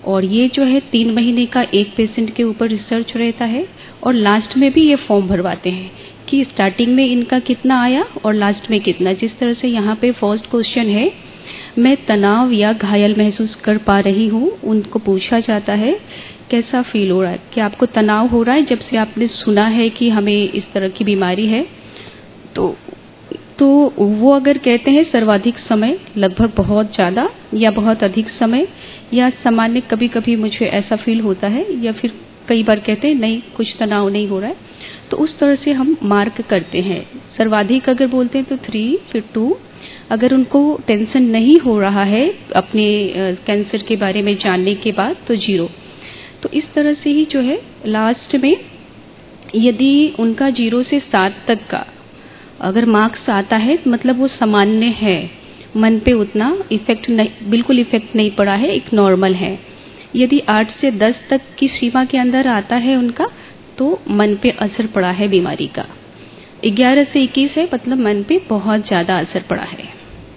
और ये जो है तीन महीने का एक पेशेंट के ऊपर रिसर्च रहता है और लास्ट में भी ये फॉर्म भरवाते हैं कि स्टार्टिंग में इनका कितना आया और लास्ट में कितना। जिस तरह से यहाँ पे फर्स्ट क्वेश्चन है, मैं तनाव या घायल महसूस कर पा रही हूँ, उनको पूछा जाता है कैसा फील हो रहा है, कि आपको तनाव हो रहा है जब से आपने सुना है कि हमें इस तरह की बीमारी है। तो तो वो अगर कहते हैं सर्वाधिक समय, लगभग बहुत ज़्यादा या बहुत अधिक समय, या सामान्य कभी कभी मुझे ऐसा फील होता है, या फिर कई बार कहते हैं नहीं कुछ तनाव नहीं हो रहा है, तो उस तरह से हम मार्क करते हैं। सर्वाधिक अगर बोलते हैं तो थ्री, फिर टू, अगर उनको टेंशन नहीं हो रहा है अपने कैंसर के बारे में जानने के बाद तो जीरो। तो इस तरह से ही जो है लास्ट में यदि उनका जीरो से सात तक का अगर मार्क्स आता है मतलब वो सामान्य है, मन पे उतना इफेक्ट नहीं, बिल्कुल इफेक्ट नहीं पड़ा है, एक नॉर्मल है। यदि आठ से दस तक की सीमा के अंदर आता है उनका तो मन पे असर पड़ा है बीमारी का। ग्यारह से इक्कीस है मतलब मन पे बहुत ज़्यादा असर पड़ा है।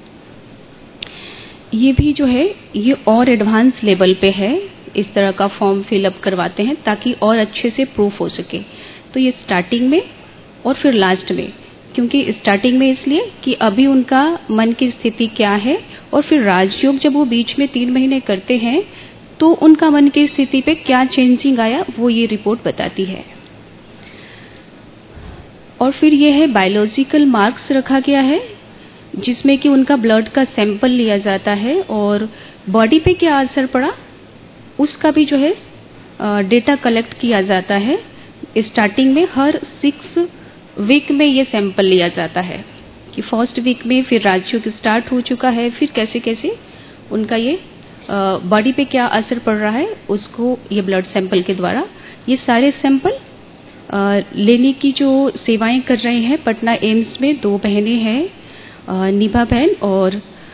ये भी जो है ये और एडवांस लेवल पे है, इस तरह का फॉर्म फिलअप करवाते हैं ताकि और अच्छे से प्रूफ हो सके। तो ये स्टार्टिंग में और फिर लास्ट में, क्योंकि स्टार्टिंग में इसलिए कि अभी उनका मन की स्थिति क्या है, और फिर राजयोग जब वो बीच में तीन महीने करते हैं तो उनका मन की स्थिति पे क्या चेंजिंग आया वो ये रिपोर्ट बताती है। और फिर ये है बायोलॉजिकल मार्क्स रखा गया है जिसमें कि उनका ब्लड का सैंपल लिया जाता है और बॉडी पे क्या असर पड़ा उसका भी जो है डेटा कलेक्ट किया जाता है। स्टार्टिंग में हर सिक्स वीक में ये सैंपल लिया जाता है कि फर्स्ट वीक में फिर राजयोग स्टार्ट हो चुका है, फिर कैसे कैसे उनका ये बॉडी पे क्या असर पड़ रहा है उसको ये ब्लड सैंपल के द्वारा ये सारे सैंपल लेने की जो सेवाएं कर रहे हैं पटना एम्स में दो बहनें हैं, निभा बहन और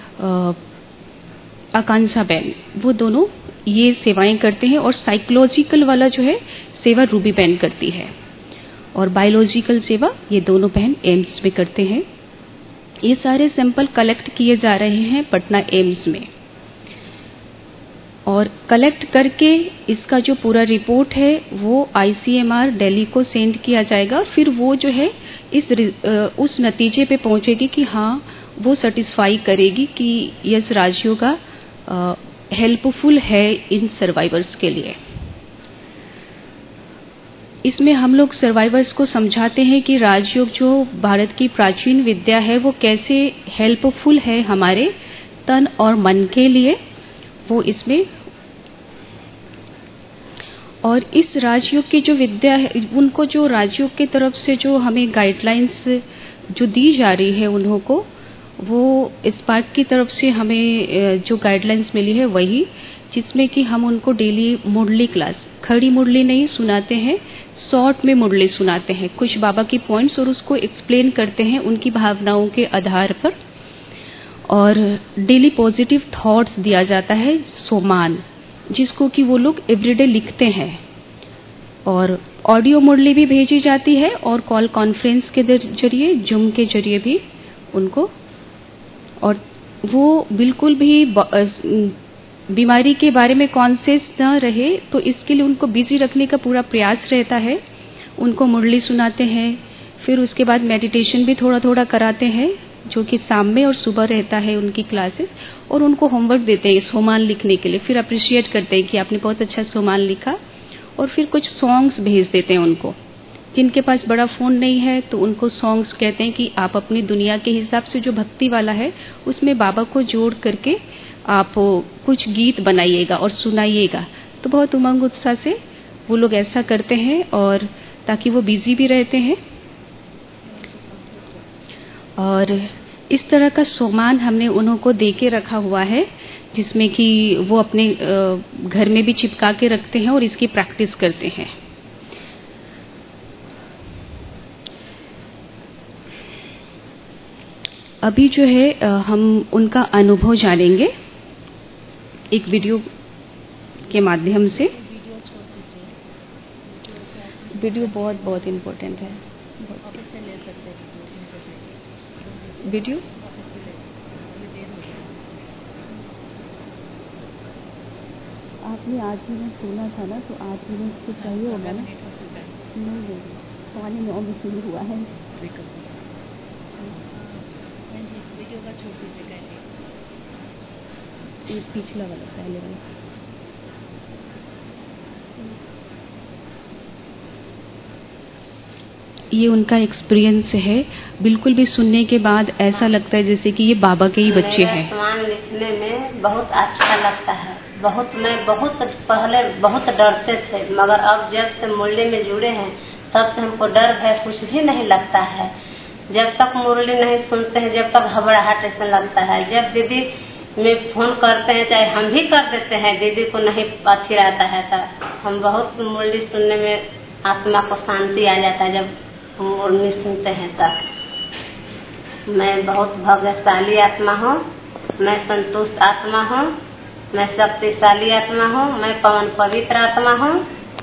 आकांक्षा बहन, वो दोनों ये सेवाएं करते हैं। और साइकोलॉजिकल वाला जो है सेवा रूबी बहन करती है और बायोलॉजिकल सेवा ये दोनों बहन एम्स में करते हैं। ये सारे सैंपल कलेक्ट किए जा रहे हैं पटना एम्स में और कलेक्ट करके इसका जो पूरा रिपोर्ट है वो आईसीएमआर दिल्ली को सेंड किया जाएगा। फिर वो जो है इस उस नतीजे पे पहुंचेगी कि हाँ वो सेटिस्फाई करेगी कि यस राजयोग हेल्पफुल है इन सर्वाइवर्स के लिए। इसमें हम लोग सर्वाइवर्स को समझाते हैं कि राजयोग जो भारत की प्राचीन विद्या है वो कैसे हेल्पफुल है हमारे तन और मन के लिए, वो इसमें। और इस राजयोग की जो विद्या है उनको जो राजयोग की तरफ से जो हमें गाइडलाइंस जो दी जा रही है उन्हों को, वो स्पार्क की तरफ से हमें जो गाइडलाइंस मिली है वही, जिसमें कि हम उनको डेली मुरली क्लास, खड़ी मुरली नहीं सुनाते हैं, शॉर्ट में मुरली सुनाते हैं कुछ बाबा की पॉइंट्स और उसको एक्सप्लेन करते हैं उनकी भावनाओं के आधार पर। और डेली पॉजिटिव थॉट्स दिया जाता है सोमान, जिसको कि वो लोग एवरीडे लिखते हैं। और ऑडियो मुरली भी भेजी जाती है और कॉल कॉन्फ्रेंस के जरिए, जूम के जरिए भी उनको। और वो बिल्कुल भी बीमारी के बारे में कॉन्शियस न रहे तो इसके लिए उनको बिजी रखने का पूरा प्रयास रहता है। उनको मुरली सुनाते हैं, फिर उसके बाद मेडिटेशन भी थोड़ा थोड़ा कराते हैं जो कि शाम में और सुबह रहता है उनकी क्लासेस। और उनको होमवर्क देते हैं सोमान लिखने के लिए, फिर अप्रिशिएट करते हैं कि आपने बहुत अच्छा सोमान लिखा। और फिर कुछ सॉन्ग्स भेज देते हैं उनको, जिनके पास बड़ा फ़ोन नहीं है तो उनको सॉन्ग्स कहते हैं कि आप अपनी दुनिया के हिसाब से जो भक्ति वाला है उसमें बाबा को जोड़ करके आप कुछ गीत बनाइएगा और सुनाइएगा। तो बहुत उमंग उत्साह से वो लोग ऐसा करते हैं और ताकि वो बिजी भी रहते हैं। और इस तरह का सोमान हमने उन्हों को दे के रखा हुआ है जिसमें कि वो अपने घर में भी चिपका के रखते हैं और इसकी प्रैक्टिस करते हैं। अभी जो है हम उनका अनुभव जानेंगे एक वीडियो के माध्यम से। वीडियो बहुत बहुत इम्पोर्टेंट है। वीडियो आप नहीं आज भी मैं सुना था ना, तो आज भी मुझको चाहिए होगा ना। नहीं नहीं पानी में और शुरू हुआ है। ये पिछला वाला पहले वाला ये उनका एक्सपीरियंस है। बिल्कुल भी सुनने के बाद ऐसा लगता है जैसे कि ये बाबा के ही बच्चे हैं। आसमान लिखने में बहुत अच्छा लगता है। बहुत मैं बहुत पहले बहुत डरते थे, मगर अब जब से मुरली में जुड़े हैं तब से हमको डर भय कुछ भी नहीं लगता है। जब तक मुरली नहीं सुनते हैं जब तक घबराहट ऐसा लगता है। जब दीदी में फोन करते हैं, चाहे हम भी कर देते हैं, दीदी को नहीं अच्छी रहता है तो हम बहुत मुरली सुनने में आत्मा को शांति आ जाता है। जब मुरली सुनते हैं तब मैं बहुत भाग्यशाली आत्मा हूँ, मैं संतुष्ट आत्मा हूँ, मैं शक्तिशाली आत्मा हूँ, मैं पवन पवित्र आत्मा हूँ।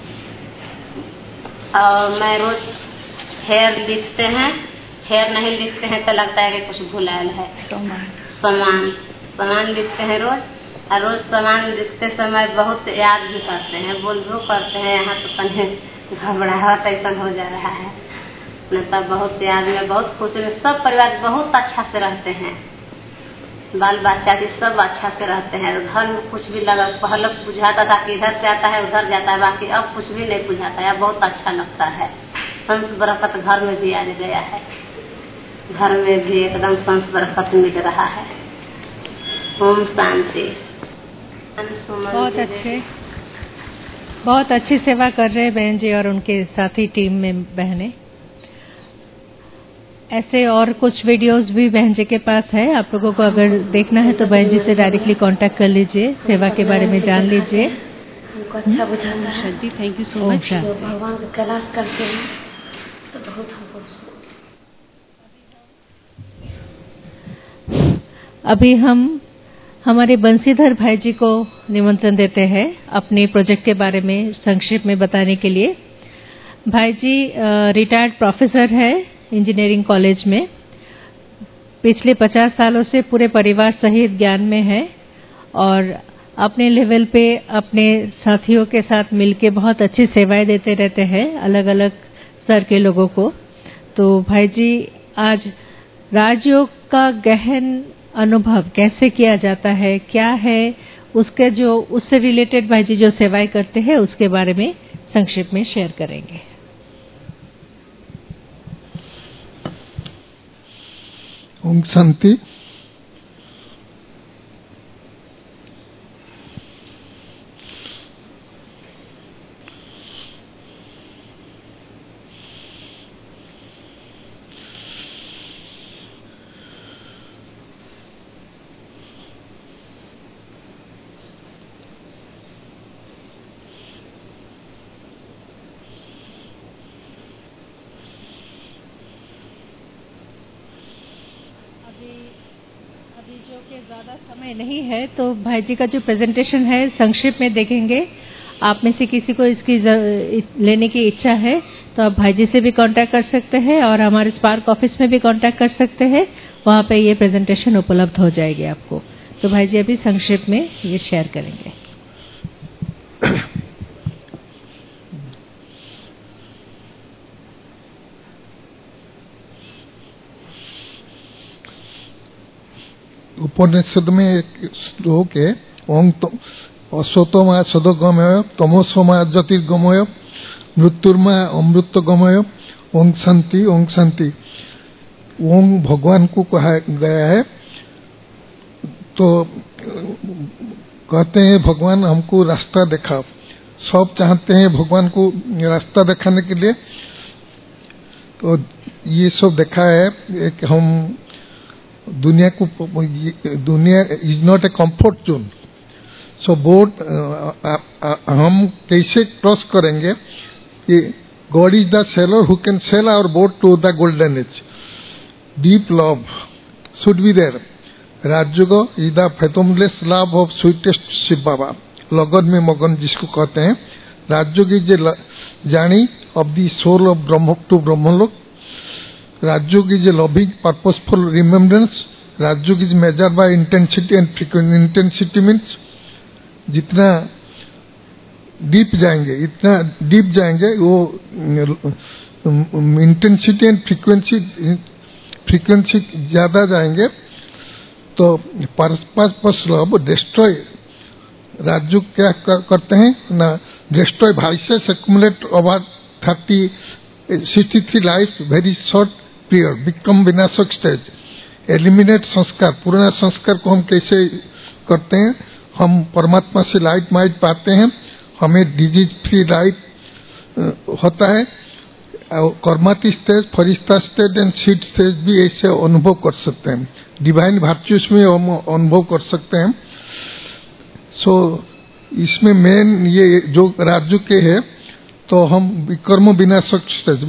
और मैं रोज हेयर लिखते हैं, हेयर नहीं लिखते हैं तो लगता है कि कुछ भुलायल है। सामान सामान लिखते हैं रोज, और रोज सामान लिखते समय बहुत याद भी करते हैं, बोल भी करते हैं। यहाँ तो कहीं घबराहट ऐसा हो जा रहा है न, तब बहुत याद में बहुत खुश में सब परिवार बहुत अच्छा से रहते हैं। बाल बच्चा भी सब अच्छा से रहते हैं। घर में कुछ भी लगा पहले बुझाता था कि इधर से आता है उधर जाता है, बाकी अब कुछ भी नहीं बुझाता है। बहुत अच्छा लगता है। संत बरकत घर में भी आ गया है, घर में भी एकदम संत बरकत मिल रहा है। ओम शांति। बहुत अच्छे बहुत अच्छी सेवा कर रहे हैं बहन जी और उनके साथी टीम में बहनें। ऐसे और कुछ वीडियोस भी बहन जी के पास है। आप लोगों को अगर देखना है तो बहन जी से डायरेक्टली कांटेक्ट कर लीजिए, सेवा के बारे में जान लीजिए। हमको अच्छा बुझाता है। Thank you so much. तो भगवान का कैलाश करते हैं तो बहुत हमको। अभी हम हमारे बंसीधर भाई जी को निमंत्रण देते हैं अपने प्रोजेक्ट के बारे में संक्षेप में बताने के लिए। भाई जी रिटायर्ड प्रोफेसर है इंजीनियरिंग कॉलेज में। पिछले पचास सालों से पूरे परिवार सहित ज्ञान में है और अपने लेवल पे अपने साथियों के साथ मिलके बहुत अच्छी सेवाएं देते रहते हैं अलग अलग स्तर के लोगों को। तो भाई जी आज राजयोग का गहन अनुभव कैसे किया जाता है, क्या है उसके जो उससे रिलेटेड भाई जी जो सेवाएं करते हैं उसके बारे में संक्षेप में शेयर करेंगे। ओम शांति। अभी जो कि ज़्यादा समय नहीं है तो भाई जी का जो प्रेजेंटेशन है संक्षेप में देखेंगे। आप में से किसी को इसकी लेने की इच्छा है तो आप भाई जी से भी कांटेक्ट कर सकते हैं और हमारे स्पार्क ऑफिस में भी कांटेक्ट कर सकते हैं। वहाँ पे ये प्रेजेंटेशन उपलब्ध हो जाएगी आपको। तो भाई जी अभी संक्षेप में ये शेयर करेंगे। उपनिषद में एक श्लोक है, ओम तो असतोमा सदगमय तमोसमा ज्योतिर्गमय मृत्युर्मा अमृतगमय ओम शांति ओम शांति। ओम भगवान को कहा गया है। तो कहते हैं भगवान हमको रास्ता दिखाओ। सब चाहते हैं भगवान को रास्ता दिखाने के लिए। तो ये सब देखा है एक हम दुनिया को दुनिया is not a comfort zone. So boat हम कैसे क्रॉस करेंगे कि God is the sailor who can sail our boat to the golden age. Deep love should be there. Rajyoga is the fathomless love of sweetest Shiv Baba. लगन में मगन जिसको कहते हैं। राजयोग is a journey of the soul of Brahm to Brahmlok. Rajyoga is a loving, purposeful remembrance. Rajyoga is measured by intensity and frequency. Intensity means जितना डीप जाएंगे, इतना डीप जाएंगे, वो इंटेंसिटी एंड फ्रीक्वेंसी फ्रीक्वेंसी ज्यादा जाएंगे, तो पर्पस लव डिस्ट्रॉय, राजयोग क्या करते हैं ना, destroy vices accumulate over thirty sixty three life very short period, become विनाशक स्टेज, एलिमिनेट संस्कार, पुराना संस्कार को हम कैसे करते हैं, हम परमात्मा से लाइट माइट पाते हैं, हमें डिजीज फ्री लाइफ होता है, कर्माती स्टेज, फरिश्ता स्टेज एंड सीड स्टेज भी ऐसे अनुभव कर सकते हैं, डिवाइन वर्च्यूज में हम अनुभव कर सकते हैं। सो so, इसमें मेन ये जो राजयोग के है, तो हम कर्म विनाशक stage,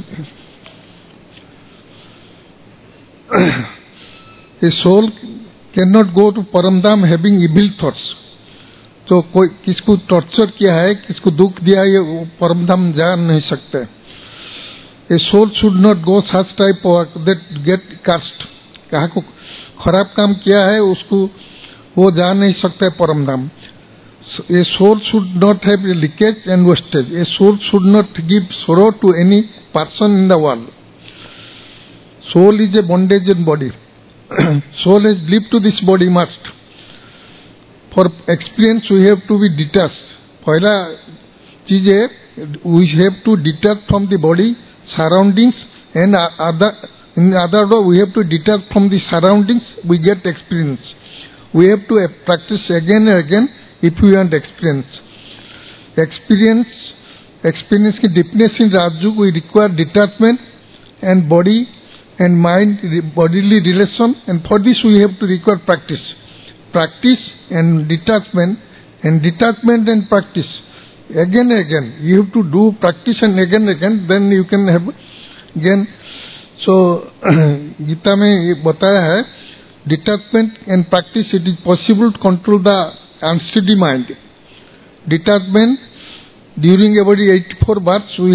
a soul can not go to Paramdham having evil thoughts, तो कोई किसको टॉर्चर किया है, किसको दुख दिया है, ये परमधाम जा नहीं सकते। A soul should not go such type of that gate cast, कहा को खराब काम किया है उसको वो जा नहीं सकता है Paramdham. A soul should not have a leakage and wastage, a soul should not give sorrow to any person in the world. Soul is a bondage in body, soul has lived to this body must. For experience we have to be detached. पहला चीज है, we have to detach from the body, surroundings, and other, in other way we have to detach from the surroundings, we get experience. We have to practice again and again if we want experience. Experience, experience की deepness in Rajयोग, we require detachment and body and mind bodily relation, and for this we have to require practice practice and detachment and detachment and practice again and again. You have to do practice and again and again, then you can have again. So Gita में ये बताया है, detachment and practice, it is possible to control the unsteady mind. Detachment, during about eighty-four births we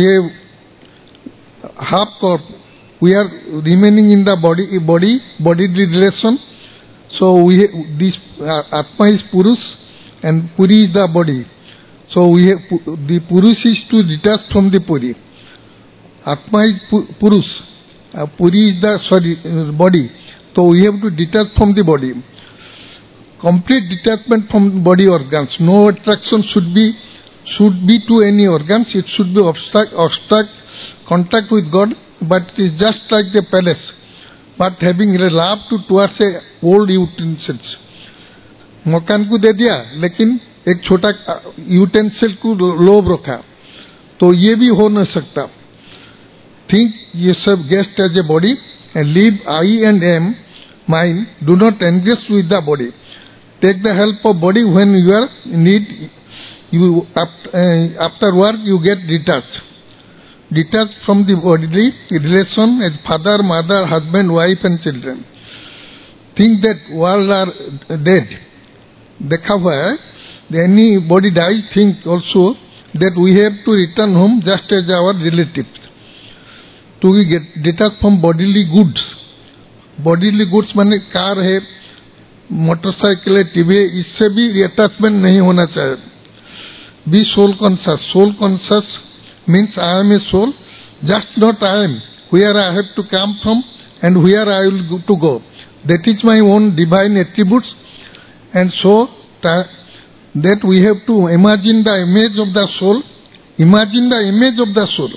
have half corp, we are remaining in the body, body, bodily relation. So we have, this uh, Atma is Purush and Puri is the body. So we have, the Purush is to detach from the Puri. Atma is Purush, uh, Puri is the sorry uh, body. So we have to detach from the body. Complete detachment from body organs. No attraction should be should be to any organs. It should be obstacle obstacle contact with God. But it is just like the palace, but having a love to towards a old utensils. मकान को दे दिया लेकिन एक छोटा यूटेंसिल को लोभ रखा, तो ये भी हो न सकता. Think yourself guest as a body and leave I and am, mind, do not engage with the body. Take the help of body when you are in need. You after work you get detached. Detached from the bodily relation as father, mother, husband, wife and children. Think that world are dead. देखा हुआ है, anybody dies, think also that we have to return home just as our relatives. To get detached from bodily goods. Bodily goods माने कार है, मोटरसाइकिल है, टीवी है, इससे भी अटैचमेंट नहीं होना चाहिए. Be soul conscious. Soul conscious means I am a soul, just not I am, where I have to come from and where I will go to go. That is my own divine attributes, and so that we have to imagine the image of the soul, imagine the image of the soul.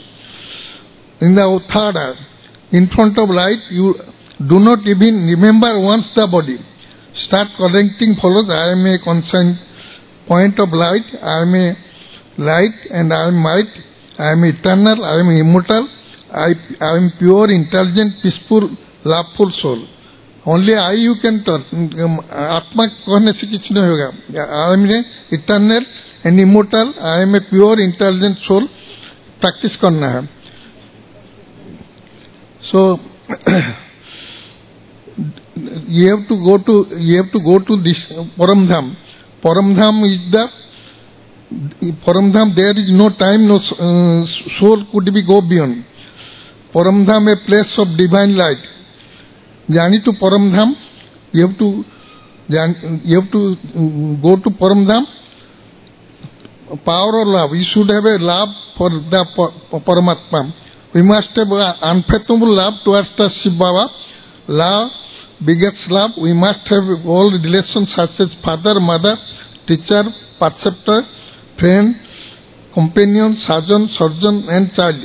In the third eye, in front of light, you do not even remember once the body. Start collecting follows, I am a constant point of light, I am a light and I am might. I am eternal, I am immortal, I, I am pure, intelligent, peaceful, loveful soul. Only I you can turn. आत्मा कहने से कुछ नहीं होगा. I am eternal and immortal, I am a pure, intelligent soul. Practice करना है. So you have to go to you have to go to this Paramdham. Paramdham is the Paramdham, there is no time, no uh, soul could be go beyond. Paramdham, a place of divine light. Jani to Paramdham, you have to you have to go to Paramdham. power of love. We should have a love for the Paramatma. We must have unfathomable love towards the Shiv Baba. Love begets love. We must have all relations such as father, mother, teacher, preceptor, friend, companion, surgeon, surgeon and child.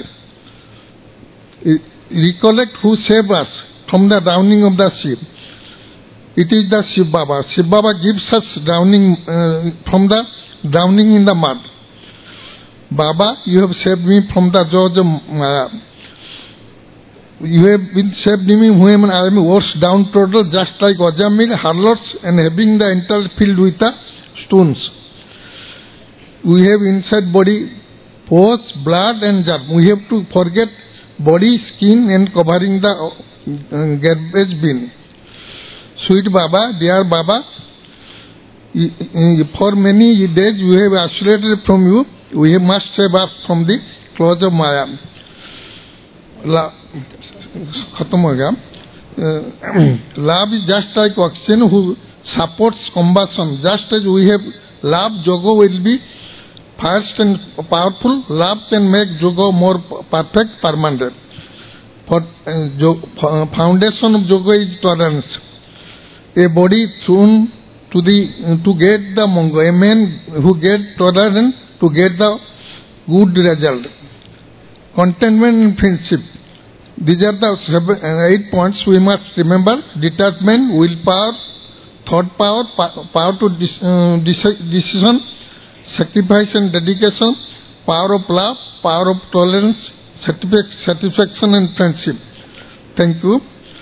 Recollect who saved us from the drowning of the ship. It is the Shiv Baba. Shiv Baba gives us drowning uh, from the drowning in the mud. Baba, you have saved me from the jaws of Maya. You have been saved me when I am washed downtrodden just like Ajamil, harlots, and having the entire filled with the stones. We have inside body pores, blood and germ. We have to forget body, skin and covering the uh, garbage bin. Sweet Baba, dear Baba, for many days we have isolated from you. We must save us from the claws of Maya. खत्म हो गया. Love is just like oxygen who supports combustion. Just as we have love, yoga will be fast and powerful. Love can make yoga more perfect, permanent. For uh, foundation of yoga is tolerance. A body thrown to the to get the mongo. A man who get tolerant to get the good result. Contentment and friendship. These are the seven, uh, eight points we must remember. Detachment, willpower, thought power, power to dis, uh, decision, sacrifice and dedication, power of love, power of tolerance, satisfaction and friendship. Thank you.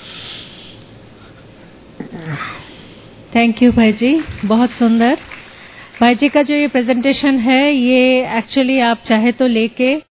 Thank you भाई जी, बहुत सुंदर. भाई जी का जो ये प्रेजेंटेशन है ये एक्चुअली आप चाहे तो लेके